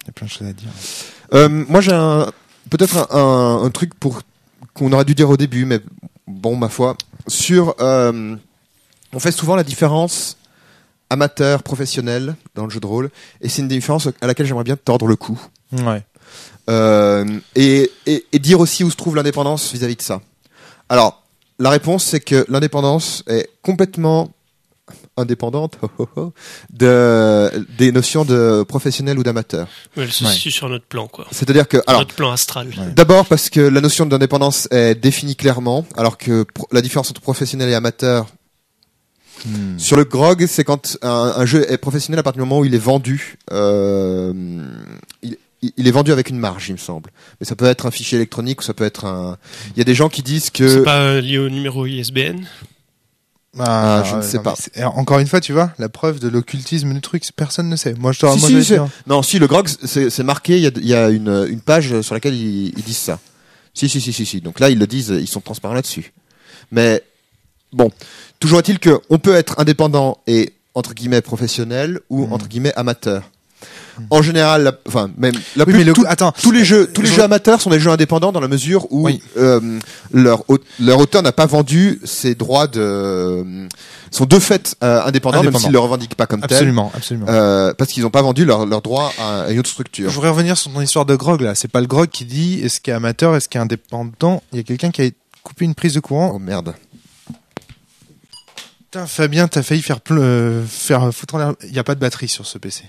Moi, j'ai peut-être un truc qu'on aurait dû dire au début, mais bon, ma foi, on fait souvent la différence amateur, professionnel dans le jeu de rôle, et c'est une différence à laquelle j'aimerais bien tordre le cou. Ouais. Et dire aussi où se trouve l'indépendance vis-à-vis de ça. Alors, la réponse, c'est que l'indépendance est complètement indépendante des notions de professionnel ou d'amateur. Elle se situe sur notre plan, quoi. C'est-à-dire que, Notre plan astral. Ouais. d'abord parce que la notion d'indépendance est définie clairement, alors que la différence entre professionnel et amateur, sur le grog, c'est quand un jeu est professionnel à partir du moment où il est vendu. Il est vendu avec une marge, il me semble. Mais ça peut être un fichier électronique ou ça peut être un. Il y a des gens qui disent que. C'est pas lié au numéro ISBN. Je ne sais pas. Encore une fois, tu vois, la preuve de l'occultisme du truc, personne ne sait. Moi, Non, si le grog, c'est marqué. Il y a une page sur laquelle ils disent ça. Si. Donc là, ils le disent. Ils sont transparents là-dessus. Mais bon, toujours est-il que on peut être indépendant et entre guillemets professionnel ou entre guillemets amateur. En général, tous les jeux amateurs sont des jeux indépendants dans la mesure où leur auteur n'a pas vendu ses droits sont de fait indépendants, même s'ils ne le revendiquent pas comme tel. Absolument. Parce qu'ils n'ont pas vendu leurs droits à une autre structure. Je voudrais revenir sur ton histoire de grog là. C'est pas le grog qui dit est-ce qu'il est amateur, est-ce qu'il est indépendant. Il y a quelqu'un qui a coupé une prise de courant. Oh merde. Putain, Fabien, t'as failli faire foutre en l'air. Il n'y a pas de batterie sur ce PC.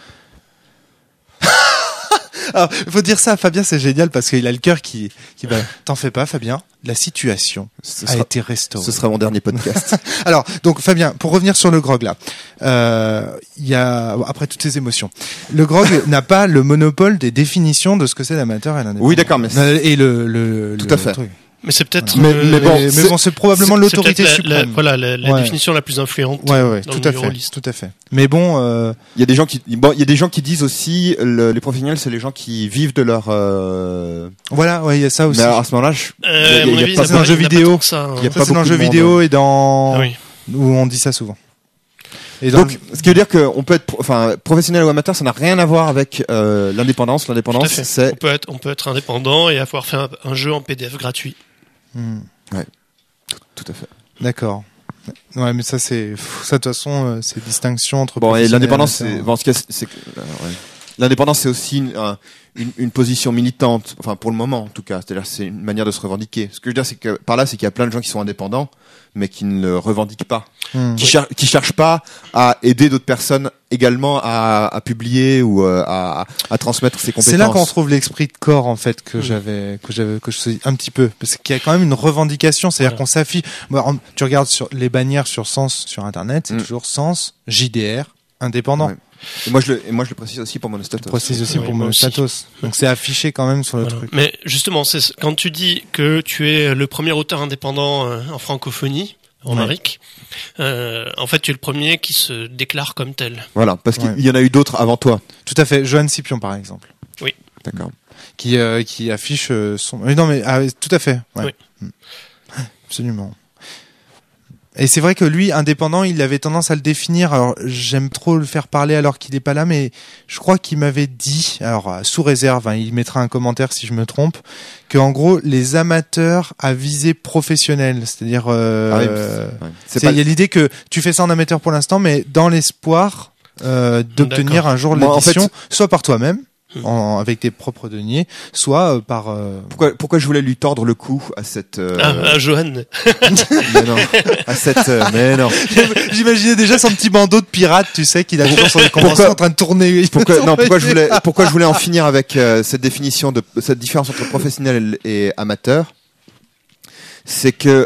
Alors, faut dire ça à Fabien, c'est génial parce qu'il a le cœur qui va. T'en fais pas, Fabien. La situation a été restaurée. Ce sera mon dernier podcast. Alors, donc Fabien, pour revenir sur le grog là, il y a après toutes ces émotions, le grog n'a pas le monopole des définitions de ce que c'est l'amateur et l'indépendant. Oui, d'accord, mais et tout à fait. Truc. Mais c'est peut-être. Mais bon, c'est probablement l'autorité suprême. La définition la plus influente. Ouais, tout à fait. Mais bon, il y a des gens qui disent aussi les professionnels, c'est les gens qui vivent de leur. Voilà, ouais, il y a ça aussi. Mais alors, à ce moment-là, il y a pas dans le jeu vidéo. Il y a pas dans le jeu vidéo et dans où on dit ça souvent. Et donc, ce qui veut dire qu'on peut être, professionnel ou amateur, ça n'a rien à voir avec l'indépendance. L'indépendance, c'est. On peut être indépendant et avoir fait un jeu en PDF gratuit. Ouais, tout à fait. D'accord. Ouais, mais ça de toute façon, c'est distinction entre. Bon, et l'indépendance, l'indépendance, c'est aussi une position militante. Enfin, pour le moment, en tout cas, c'est-à-dire c'est une manière de se revendiquer. Ce que je veux dire, c'est que par là, c'est qu'il y a plein de gens qui sont indépendants, mais qui ne le revendiquent pas, qui cherchent pas à aider d'autres personnes également à publier ou à transmettre ses compétences. C'est là qu'on retrouve l'esprit de corps en fait que je sais un petit peu, parce qu'il y a quand même une revendication, c'est-à-dire qu'on s'affiche. Tu regardes sur les bannières sur Sens sur internet, c'est toujours Sens, JDR, indépendant. Ouais. Et moi je le précise aussi pour Monostatos. Donc c'est affiché quand même sur le truc. Mais justement, c'est quand tu dis que tu es le premier auteur indépendant en francophonie, Romaric, en fait tu es le premier qui se déclare comme tel. Voilà, parce qu'il y en a eu d'autres avant toi. Tout à fait, Johan Scipion par exemple. Oui. D'accord. Qui affiche son. Non mais tout à fait. Ouais. Oui. Absolument. Et c'est vrai que lui, indépendant, il avait tendance à le définir. Alors, j'aime trop le faire parler alors qu'il est pas là, mais je crois qu'il m'avait dit, alors sous réserve, hein, il mettra un commentaire si je me trompe, que en gros, les amateurs à visée professionnelle, c'est-à-dire, il y a l'idée que tu fais ça en amateur pour l'instant, mais dans l'espoir d'obtenir un jour l'édition, soit par toi-même. Avec tes propres deniers, soit par... Pourquoi je voulais lui tordre le cou à cette... Johan. Mais non. À cette... mais non. J'imaginais déjà son petit bandeau de pirate, tu sais, qu'il a toujours sur les conventions en train de tourner. Pourquoi je voulais en finir avec cette définition de cette différence entre professionnel et amateur, c'est que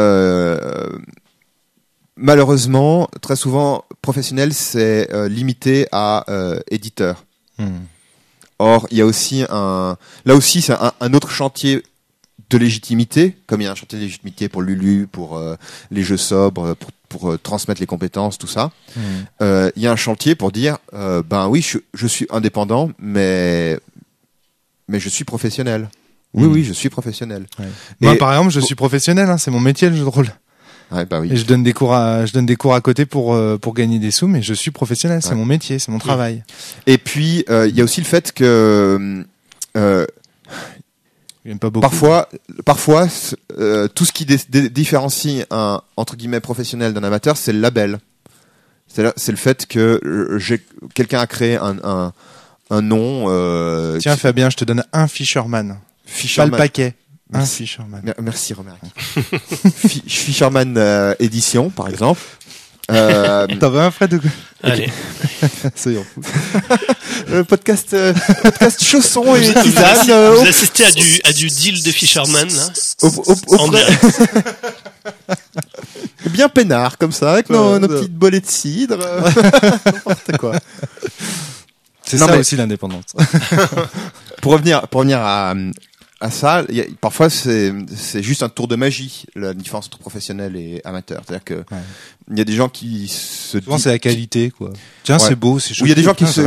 malheureusement, très souvent, professionnel, c'est limité à éditeur. Or, il y a aussi là aussi, c'est un autre chantier de légitimité, comme il y a un chantier de légitimité pour Lulu, pour les jeux sobres, pour transmettre les compétences, tout ça. Il y a un chantier pour dire, ben oui, je suis indépendant, mais je suis professionnel. Oui, je suis professionnel. Ouais. Moi, par exemple, je suis professionnel, hein, c'est mon métier, le jeu de rôle. Ouais, bah oui. Et je donne des cours à côté pour gagner des sous, mais je suis professionnel, c'est mon métier, c'est mon travail. Et puis il y a aussi le fait que pas beaucoup. Parfois tout ce qui différencie un entre guillemets professionnel d'un amateur, c'est le label. C'est le fait que quelqu'un a créé un nom. Tiens Fabien, je te donne un Fisherman. Pas le paquet. Un Fisherman. Merci Romaric. Fisherman édition, par exemple. T'en veux un, Fred? Allez. Soyons fous. Podcast chausson et tisane. Vous assistez à du deal de Fisherman, là. En direct. Bien peinard, comme ça, avec nos petites bolets de cidre. N'importe quoi. C'est ça aussi l'indépendance. Pour revenir à ça, parfois c'est juste un tour de magie, la différence entre professionnel et amateur. C'est-à-dire que il y a des gens qui se souvent c'est la qualité, quoi. Tiens, c'est beau, c'est chouette. Il y a des gens qui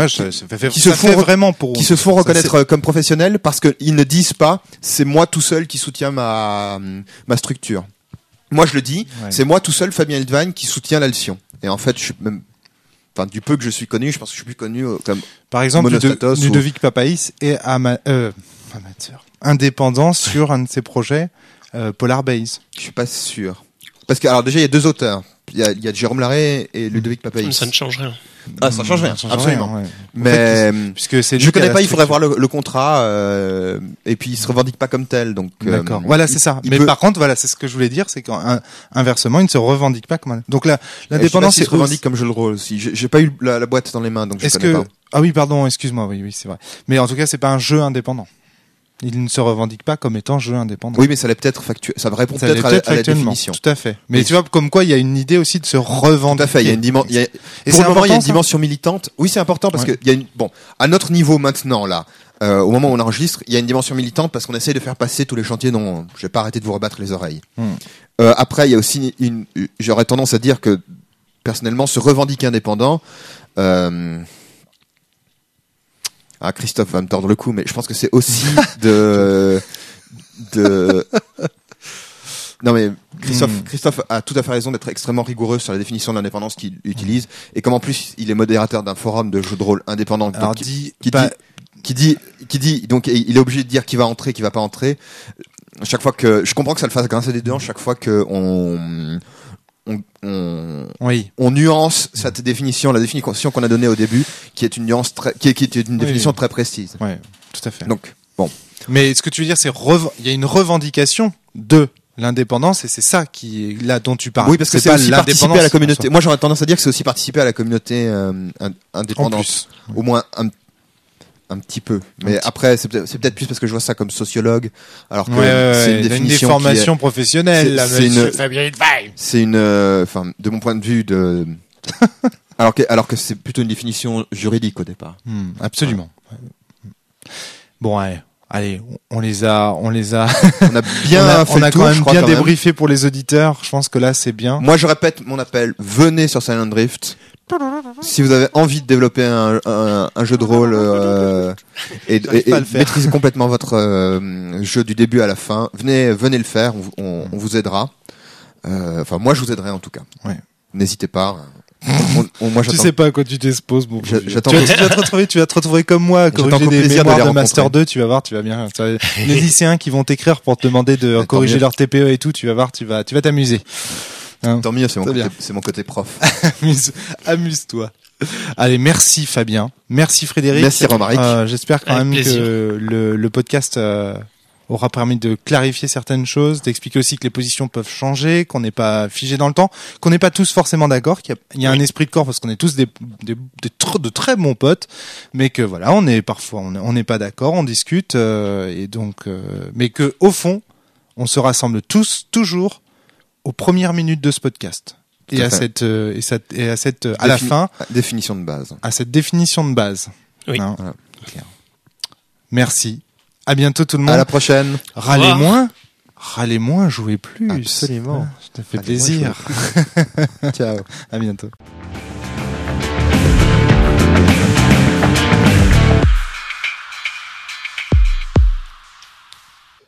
se font reconnaître comme professionnels parce qu'ils ne disent pas c'est moi tout seul qui soutiens ma structure. Moi je le dis, c'est moi tout seul, Fabien Eldvagne, qui soutient l'Alcyon. Et en fait, je suis même du peu que je suis connu, je pense que je suis plus connu comme par exemple Ludovic Papaïs est amateur, indépendant sur un de ses projets, Polar Base. Je suis pas sûr. Parce que alors déjà il y a deux auteurs. Il y a Jérôme Larrey et Ludovic Papaïs. Ça ne change rien. Ah, ça change rien, absolument. Rien, ouais. Mais puisque c'est je connais pas, il faudrait voir le contrat et puis il se revendique pas comme tel, donc d'accord. Voilà, c'est ça. Mais par contre, voilà, c'est ce que je voulais dire, c'est qu'inversement, il ne se revendique pas comme un... Donc là, l'indépendance, il se revendique comme jeu de rôle aussi. J'ai pas eu la boîte dans les mains, donc je connais pas. Ah oui, pardon, excuse-moi, oui, c'est vrai. Mais en tout cas, c'est pas un jeu indépendant. Il ne se revendique pas comme étant jeu indépendant. Oui, mais ça l'est peut-être ça répond peut-être à la définition. Tout à fait. Mais tu vois, comme quoi, il y a une idée aussi de se revendiquer. Tout à fait. Il y a une dimension. Pour le moment, il y a une dimension militante. Oui, c'est important parce que il y a à notre niveau maintenant là, au moment où on enregistre, il y a une dimension militante parce qu'on essaye de faire passer tous les chantiers dont je vais pas arrêter de vous rebattre les oreilles. Après, il y a aussi j'aurais tendance à dire que personnellement, se revendiquer indépendant. Christophe va me tordre le cou, mais je pense que c'est aussi Non mais Christophe a tout à fait raison d'être extrêmement rigoureux sur la définition de l'indépendance qu'il utilise, et comme en plus il est modérateur d'un forum de jeux de rôle indépendant, alors qui dit donc il est obligé de dire qui va entrer, qui va pas entrer. Chaque fois que je comprends que ça le fasse grincer des dents, chaque fois que on nuance cette définition, la définition qu'on a donnée au début, qui est une nuance qui est une définition très précise. Oui, tout à fait. Donc, bon. Mais ce que tu veux dire, c'est il y a une revendication de l'indépendance, et c'est ça qui est là dont tu parles. Oui, parce que c'est aussi participer à la communauté. Moi, j'aurais tendance à dire que c'est aussi participer à la communauté indépendante. Au moins un petit peu. Mais après, c'est peut-être plus parce que je vois ça comme sociologue, alors que c'est une définition. Une déformation professionnelle, c'est une, enfin, de mon point de vue alors que c'est plutôt une définition juridique au départ. Absolument. Bon, allez, on les a. On a bien on a quand même bien débriefé pour les auditeurs. Je pense que là, c'est bien. Moi, je répète mon appel. Venez sur Silent Drift. Si vous avez envie de développer un jeu de rôle et maîtriser complètement votre jeu du début à la fin, venez le faire, on vous aidera. Enfin, moi, je vous aiderai en tout cas. Ouais. N'hésitez pas. Moi, Tu j'attends. sais pas à quoi tu t'exposes, mon pauvre. J'attends. Tu vas te retrouver comme moi, à corriger qu'au des plaisir de mémoires les de Master rencontrer. 2, tu vas voir, tu vas bien. Les lycéens qui vont t'écrire pour te demander de Tant corriger mieux. leur TPE et tout, tu vas voir, tu vas t'amuser. Hein. Tant mieux, c'est Très bien. mon côté prof. Amuse-toi. Allez, merci Fabien. Merci Frédéric. Merci Romaric. J'espère quand Avec même plaisir. que le podcast aura permis de clarifier certaines choses, d'expliquer aussi que les positions peuvent changer, qu'on n'est pas figé dans le temps, qu'on n'est pas tous forcément d'accord, qu'il y a un esprit de corps parce qu'on est tous de très bons potes, mais que voilà, on n'est pas d'accord, on discute et donc mais que au fond, on se rassemble tous toujours aux premières minutes de ce podcast. Et à cette à la fin, Définition de base. à cette définition de base. Oui. Hein, Voilà. clair. Merci. À bientôt tout le monde. À la prochaine. Râlez moins, jouez plus. Absolument. Ça fait Râlez moins, plaisir. Ciao. À bientôt.